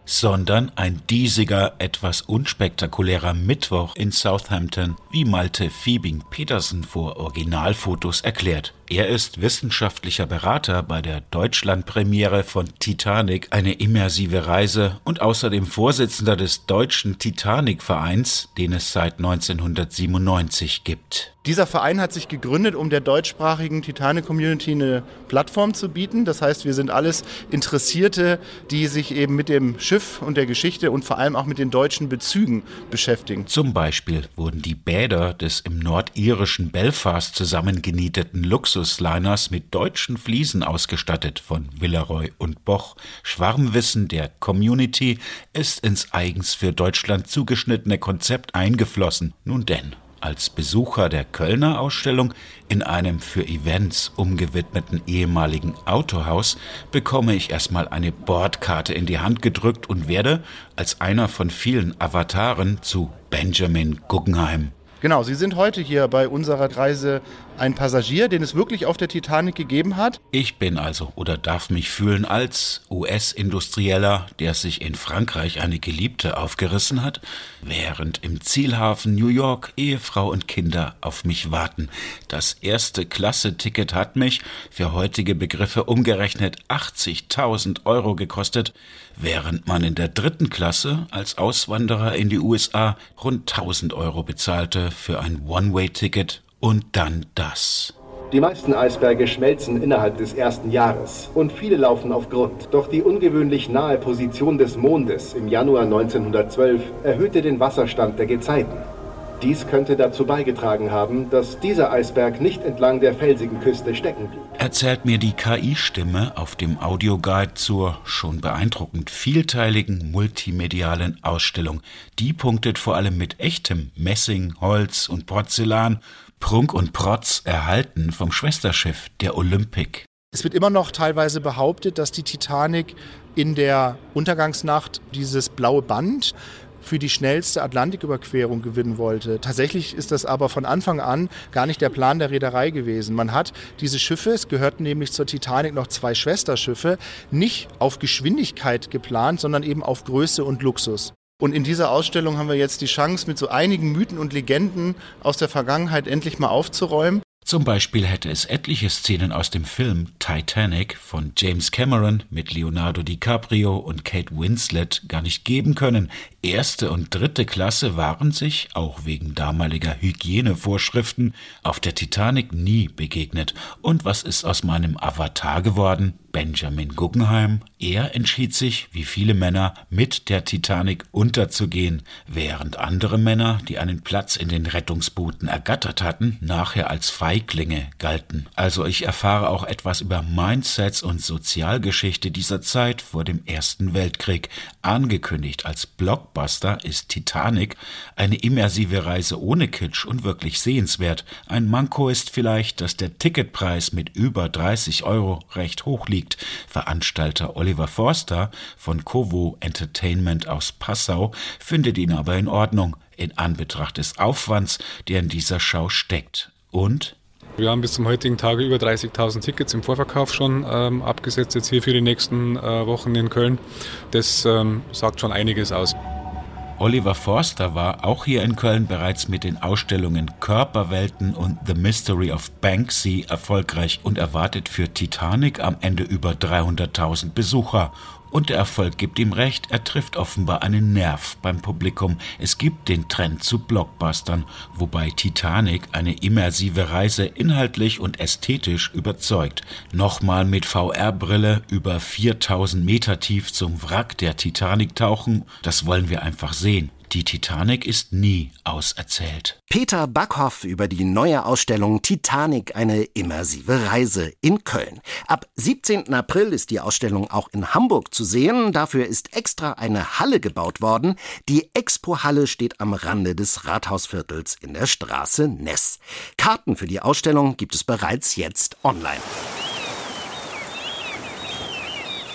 [SPEAKER 5] sondern ein diesiger, etwas unspektakulärer Mittwoch in Southampton, wie Malte Fiebing-Petersen vor Originalfotos erklärt. Er ist wissenschaftlicher Berater bei der Deutschlandpremiere von Titanic, eine immersive Reise, und außerdem Vorsitzender des Deutschen Titanic-Vereins, den es seit neunzehnhundertsiebenundneunzig gibt.
[SPEAKER 23] Dieser Verein hat sich gegründet, um der deutschsprachigen Titanic-Community eine Plattform zu bieten. Das heißt, wir sind alles Interessierte, die sich eben mit dem Schiff und der Geschichte und vor allem auch mit den deutschen Bezügen beschäftigen.
[SPEAKER 5] Zum Beispiel wurden die Bäder des im nordirischen Belfast zusammengenieteten Luxusliners mit deutschen Fliesen ausgestattet von Villeroy und Boch. Schwarmwissen der Community ist ins eigens für Deutschland zugeschnittene Konzept eingeflossen. Nun denn. Als Besucher der Kölner Ausstellung in einem für Events umgewidmeten ehemaligen Autohaus bekomme ich erstmal eine Bordkarte in die Hand gedrückt und werde als einer von vielen Avataren zu Benjamin Guggenheim.
[SPEAKER 23] Genau, Sie sind heute hier bei unserer Reise ein Passagier, den es wirklich auf der Titanic gegeben hat.
[SPEAKER 5] Ich bin also oder darf mich fühlen als U S-Industrieller, der sich in Frankreich eine Geliebte aufgerissen hat, während im Zielhafen New York Ehefrau und Kinder auf mich warten. Das erste Klasse-Ticket hat mich, für heutige Begriffe umgerechnet, achtzigtausend Euro gekostet, während man in der dritten Klasse als Auswanderer in die U S A rund tausend Euro bezahlte für ein One-Way-Ticket. Und dann das.
[SPEAKER 6] Die meisten Eisberge schmelzen innerhalb des ersten Jahres und viele laufen auf Grund. Doch die ungewöhnlich nahe Position des Mondes im Januar neunzehnhundertzwölf erhöhte den Wasserstand der Gezeiten. Dies könnte dazu beigetragen haben, dass dieser Eisberg nicht entlang der felsigen Küste stecken blieb.
[SPEAKER 5] Erzählt mir die K I-Stimme auf dem Audioguide zur schon beeindruckend vielteiligen multimedialen Ausstellung. Die punktet vor allem mit echtem Messing, Holz und Porzellan, Prunk und Protz erhalten vom Schwesterschiff der Olympic.
[SPEAKER 23] Es wird immer noch teilweise behauptet, dass die Titanic in der Untergangsnacht dieses blaue Band für die schnellste Atlantiküberquerung gewinnen wollte. Tatsächlich ist das aber von Anfang an gar nicht der Plan der Reederei gewesen. Man hat diese Schiffe, es gehörten nämlich zur Titanic noch zwei Schwesterschiffe, nicht auf Geschwindigkeit geplant, sondern eben auf Größe und Luxus. Und in dieser Ausstellung haben wir jetzt die Chance, mit so einigen Mythen und Legenden aus der Vergangenheit endlich mal aufzuräumen.
[SPEAKER 5] Zum Beispiel hätte es etliche Szenen aus dem Film Titanic von James Cameron mit Leonardo DiCaprio und Kate Winslet gar nicht geben können. Erste und dritte Klasse waren sich, auch wegen damaliger Hygienevorschriften, auf der Titanic nie begegnet. Und was ist aus meinem Avatar geworden? Benjamin Guggenheim. Er entschied sich, wie viele Männer, mit der Titanic unterzugehen, während andere Männer, die einen Platz in den Rettungsbooten ergattert hatten, nachher als Feiglinge galten. Also ich erfahre auch etwas über Mindsets und Sozialgeschichte dieser Zeit vor dem Ersten Weltkrieg. Angekündigt als Blockbuster ist Titanic eine immersive Reise ohne Kitsch und wirklich sehenswert. Ein Manko ist vielleicht, dass der Ticketpreis mit über dreißig Euro recht hoch liegt. Veranstalter Oliver Forster von Covo Entertainment aus Passau findet ihn aber in Ordnung, in Anbetracht des Aufwands, der in dieser Schau steckt. Und?
[SPEAKER 7] Wir haben bis zum heutigen Tage über dreißigtausend Tickets im Vorverkauf schon ähm, abgesetzt, jetzt hier für die nächsten äh, Wochen in Köln. Das ähm, sagt schon einiges aus.
[SPEAKER 5] Oliver Forster war auch hier in Köln bereits mit den Ausstellungen Körperwelten und The Mystery of Banksy erfolgreich und erwartet für Titanic am Ende über dreihunderttausend Besucher. Und der Erfolg gibt ihm recht, er trifft offenbar einen Nerv beim Publikum. Es gibt den Trend zu Blockbustern, wobei Titanic eine immersive Reise inhaltlich und ästhetisch überzeugt. Nochmal mit V R-Brille über viertausend Meter tief zum Wrack der Titanic tauchen, das wollen wir einfach sehen. Die Titanic ist nie auserzählt.
[SPEAKER 2] Peter Backhoff über die neue Ausstellung Titanic, eine immersive Reise in Köln. Ab siebzehnten April ist die Ausstellung auch in Hamburg zu sehen. Dafür ist extra eine Halle gebaut worden. Die Expo-Halle steht am Rande des Rathausviertels in der Straße Ness. Karten für die Ausstellung gibt es bereits jetzt online.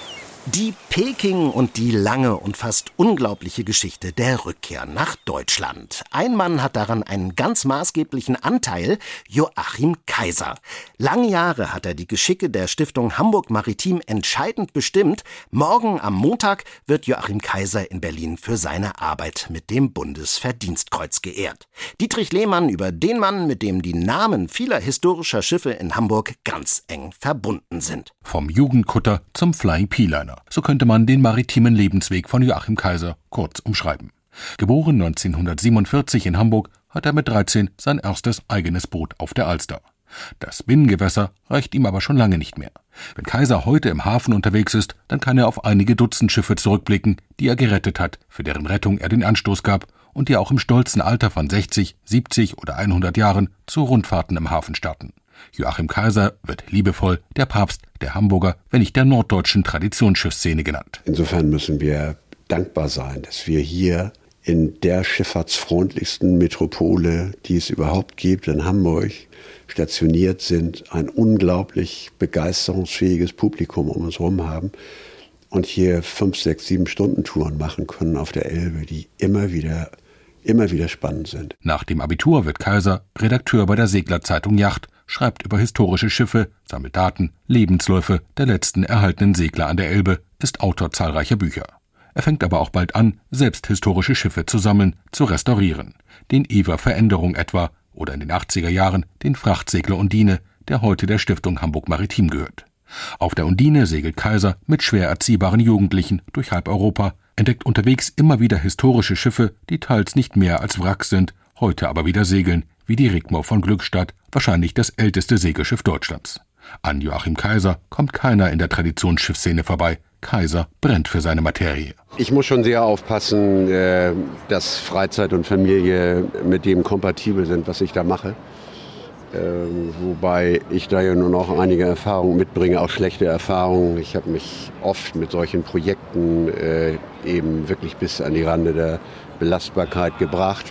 [SPEAKER 2] Die Peking und die lange und fast unglaubliche Geschichte der Rückkehr nach Deutschland. Ein Mann hat daran einen ganz maßgeblichen Anteil, Joachim Kaiser. Lange Jahre hat er die Geschicke der Stiftung Hamburg Maritim entscheidend bestimmt. Morgen am Montag wird Joachim Kaiser in Berlin für seine Arbeit mit dem Bundesverdienstkreuz geehrt. Dietrich Lehmann über den Mann, mit dem die Namen vieler historischer Schiffe in Hamburg ganz eng verbunden sind.
[SPEAKER 4] Vom Jugendkutter zum Flying P-Liner. So könnte man den maritimen Lebensweg von Joachim Kaiser kurz umschreiben. Geboren neunzehnhundertsiebenundvierzig in Hamburg, hat er mit dreizehn sein erstes eigenes Boot auf der Alster. Das Binnengewässer reicht ihm aber schon lange nicht mehr. Wenn Kaiser heute im Hafen unterwegs ist, dann kann er auf einige Dutzend Schiffe zurückblicken, die er gerettet hat, für deren Rettung er den Anstoß gab und die auch im stolzen Alter von sechzig, siebzig oder hundert Jahren zu Rundfahrten im Hafen starten. Joachim Kaiser wird liebevoll der Papst der Hamburger, wenn nicht der norddeutschen Traditionsschiffsszene genannt.
[SPEAKER 1] Insofern müssen wir dankbar sein, dass wir hier in der schifffahrtsfreundlichsten Metropole, die es überhaupt gibt, in Hamburg, stationiert sind, ein unglaublich begeisterungsfähiges Publikum um uns herum haben und hier fünf, sechs, sieben Stunden Touren machen können auf der Elbe, die immer wieder, immer wieder spannend sind.
[SPEAKER 4] Nach dem Abitur wird Kaiser Redakteur bei der Seglerzeitung Yacht, schreibt über historische Schiffe, sammelt Daten, Lebensläufe der letzten erhaltenen Segler an der Elbe, ist Autor zahlreicher Bücher. Er fängt aber auch bald an, selbst historische Schiffe zu sammeln, zu restaurieren. Den Ewer Veränderung etwa oder in den achtziger Jahren den Frachtsegler Undine, der heute der Stiftung Hamburg Maritim gehört. Auf der Undine segelt Kaiser mit schwer erziehbaren Jugendlichen durch halb Europa, entdeckt unterwegs immer wieder historische Schiffe, die teils nicht mehr als Wracks sind, heute aber wieder segeln, wie die Rigmor von Glückstadt, wahrscheinlich das älteste Segelschiff Deutschlands. An Joachim Kaiser kommt keiner in der Traditionsschiffsszene vorbei. Kaiser brennt für seine Materie.
[SPEAKER 1] Ich muss schon sehr aufpassen, dass Freizeit und Familie mit dem kompatibel sind, was ich da mache. Wobei ich da ja nur noch einige Erfahrungen mitbringe, auch schlechte Erfahrungen. Ich habe mich oft mit solchen Projekten eben wirklich bis an die Rande der Belastbarkeit gebracht.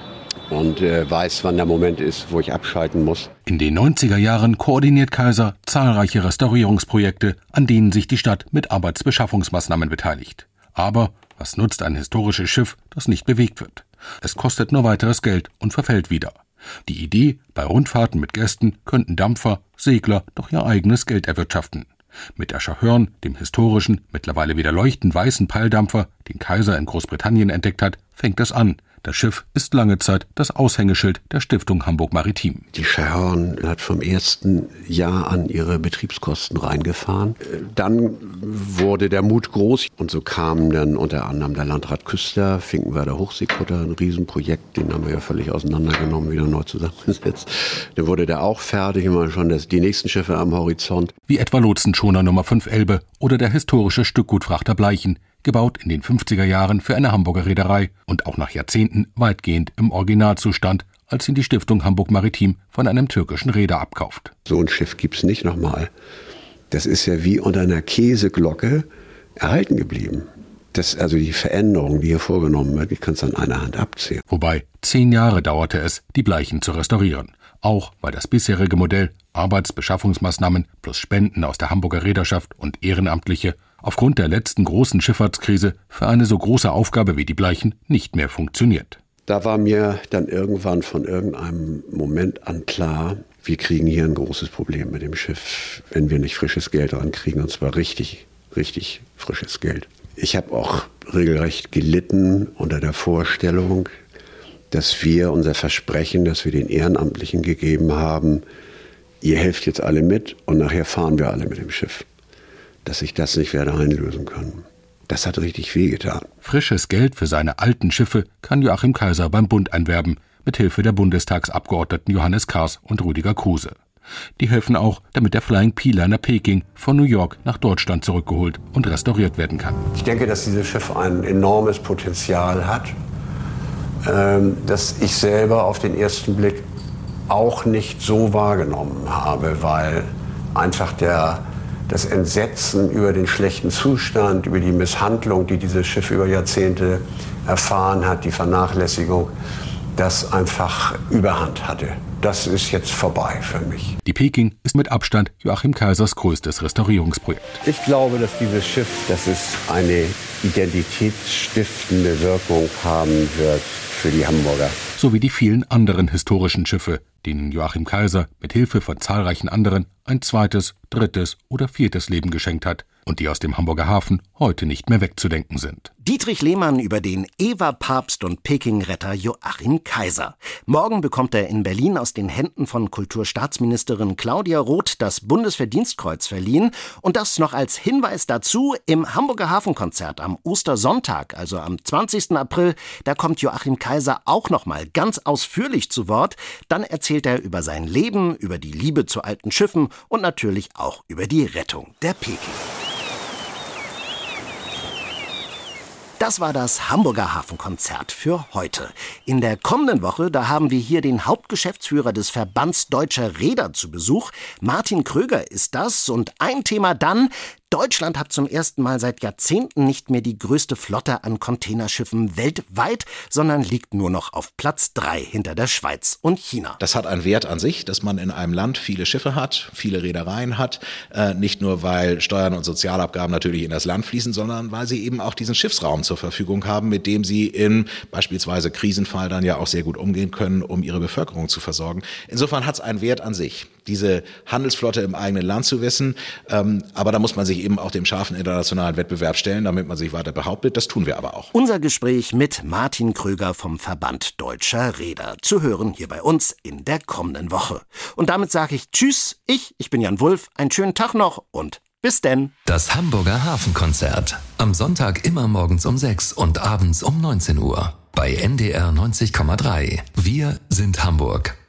[SPEAKER 1] Und äh, weiß, wann der Moment ist, wo ich abschalten muss.
[SPEAKER 4] In den neunziger Jahren koordiniert Kaiser zahlreiche Restaurierungsprojekte, an denen sich die Stadt mit Arbeitsbeschaffungsmaßnahmen beteiligt. Aber was nutzt ein historisches Schiff, das nicht bewegt wird? Es kostet nur weiteres Geld und verfällt wieder. Die Idee, bei Rundfahrten mit Gästen könnten Dampfer, Segler doch ihr eigenes Geld erwirtschaften. Mit der Schahörn, dem historischen, mittlerweile wieder leuchtend weißen Peildampfer, den Kaiser in Großbritannien entdeckt hat, fängt es an. Das Schiff ist lange Zeit das Aushängeschild der Stiftung Hamburg Maritim.
[SPEAKER 1] Die Schahörn hat vom ersten Jahr an ihre Betriebskosten reingefahren. Dann wurde der Mut groß und so kamen dann unter anderem der Landrat Küster, Finkenwerder Hochseekutter, ein Riesenprojekt, den haben wir ja völlig auseinandergenommen, wieder neu zusammengesetzt. Dann wurde der auch fertig, immer schon das, die nächsten Schiffe am Horizont.
[SPEAKER 4] Wie etwa Lotsenschoner Nummer fünf Elbe oder der historische Stückgutfrachter Bleichen, gebaut in den fünfziger Jahren für eine Hamburger Reederei und auch nach Jahrzehnten weitgehend im Originalzustand, als ihn die Stiftung Hamburg Maritim von einem türkischen Reeder abkauft.
[SPEAKER 1] So ein Schiff gibt's nicht nochmal. Das ist ja wie unter einer Käseglocke erhalten geblieben. Das, also die Veränderung, die hier vorgenommen wird, die kannst du an einer Hand abzählen.
[SPEAKER 4] Wobei zehn Jahre dauerte es, die Bleichen zu restaurieren. Auch weil das bisherige Modell Arbeitsbeschaffungsmaßnahmen plus Spenden aus der Hamburger Reederschaft und Ehrenamtliche aufgrund der letzten großen Schifffahrtskrise für eine so große Aufgabe wie die Bleichen nicht mehr funktioniert.
[SPEAKER 1] Da war mir dann irgendwann von irgendeinem Moment an klar, wir kriegen hier ein großes Problem mit dem Schiff, wenn wir nicht frisches Geld rankriegen, und zwar richtig, richtig frisches Geld. Ich habe auch regelrecht gelitten unter der Vorstellung, dass wir unser Versprechen, das wir den Ehrenamtlichen gegeben haben, ihr helft jetzt alle mit und nachher fahren wir alle mit dem Schiff, dass ich das nicht werde einlösen können. Das hat richtig wehgetan.
[SPEAKER 4] Frisches Geld für seine alten Schiffe kann Joachim Kaiser beim Bund einwerben, mit Hilfe der Bundestagsabgeordneten Johannes Kahrs und Rüdiger Kruse. Die helfen auch, damit der Flying P-Liner Peking von New York nach Deutschland zurückgeholt und restauriert werden kann.
[SPEAKER 1] Ich denke, dass dieses Schiff ein enormes Potenzial hat, ähm, das ich selber auf den ersten Blick auch nicht so wahrgenommen habe, weil einfach der, das Entsetzen über den schlechten Zustand, über die Misshandlung, die dieses Schiff über Jahrzehnte erfahren hat, die Vernachlässigung, das einfach Überhand hatte. Das ist jetzt vorbei für mich.
[SPEAKER 4] Die Peking ist mit Abstand Joachim Kaisers größtes Restaurierungsprojekt.
[SPEAKER 1] Ich glaube, dass dieses Schiff, dass es eine identitätsstiftende Wirkung haben wird für die Hamburger.
[SPEAKER 4] So wie die vielen anderen historischen Schiffe, denen Joachim Kaiser mit Hilfe von zahlreichen anderen ein zweites, drittes oder viertes Leben geschenkt hat und die aus dem Hamburger Hafen heute nicht mehr wegzudenken sind.
[SPEAKER 2] Dietrich Lehmann über den Ewa-Papst und Peking-Retter Joachim Kaiser. Morgen bekommt er in Berlin aus den Händen von Kulturstaatsministerin Claudia Roth das Bundesverdienstkreuz verliehen. Und das noch als Hinweis dazu: im Hamburger Hafenkonzert am Ostersonntag, also am zwanzigsten April, da kommt Joachim Kaiser auch noch mal ganz ausführlich zu Wort. Dann erzählt er über sein Leben, über die Liebe zu alten Schiffen und natürlich auch über die Rettung der Peking. Das war das Hamburger Hafenkonzert für heute. In der kommenden Woche, da haben wir hier den Hauptgeschäftsführer des Verbands Deutscher Reeder zu Besuch. Martin Kröger ist das. Und ein Thema dann: Deutschland hat zum ersten Mal seit Jahrzehnten nicht mehr die größte Flotte an Containerschiffen weltweit, sondern liegt nur noch auf Platz drei hinter der Schweiz und China.
[SPEAKER 8] Das hat einen Wert an sich, dass man in einem Land viele Schiffe hat, viele Reedereien hat. Äh, nicht nur, weil Steuern und Sozialabgaben natürlich in das Land fließen, sondern weil sie eben auch diesen Schiffsraum zur Verfügung haben, mit dem sie in beispielsweise Krisenfall dann ja auch sehr gut umgehen können, um ihre Bevölkerung zu versorgen. Insofern hat es einen Wert an sich, diese Handelsflotte im eigenen Land zu wissen. Ähm, aber da muss man sich eben auch dem scharfen internationalen Wettbewerb stellen, damit man sich weiter behauptet. Das tun wir aber auch.
[SPEAKER 2] Unser Gespräch mit Martin Kröger vom Verband Deutscher Reeder. Zu hören hier bei uns in der kommenden Woche. Und damit sage ich Tschüss. Ich, ich bin Jan Wulff. Einen schönen Tag noch und bis denn.
[SPEAKER 9] Das Hamburger Hafenkonzert. Am Sonntag immer morgens um sechs und abends um neunzehn Uhr. Bei N D R neunzig Komma drei. Wir sind Hamburg.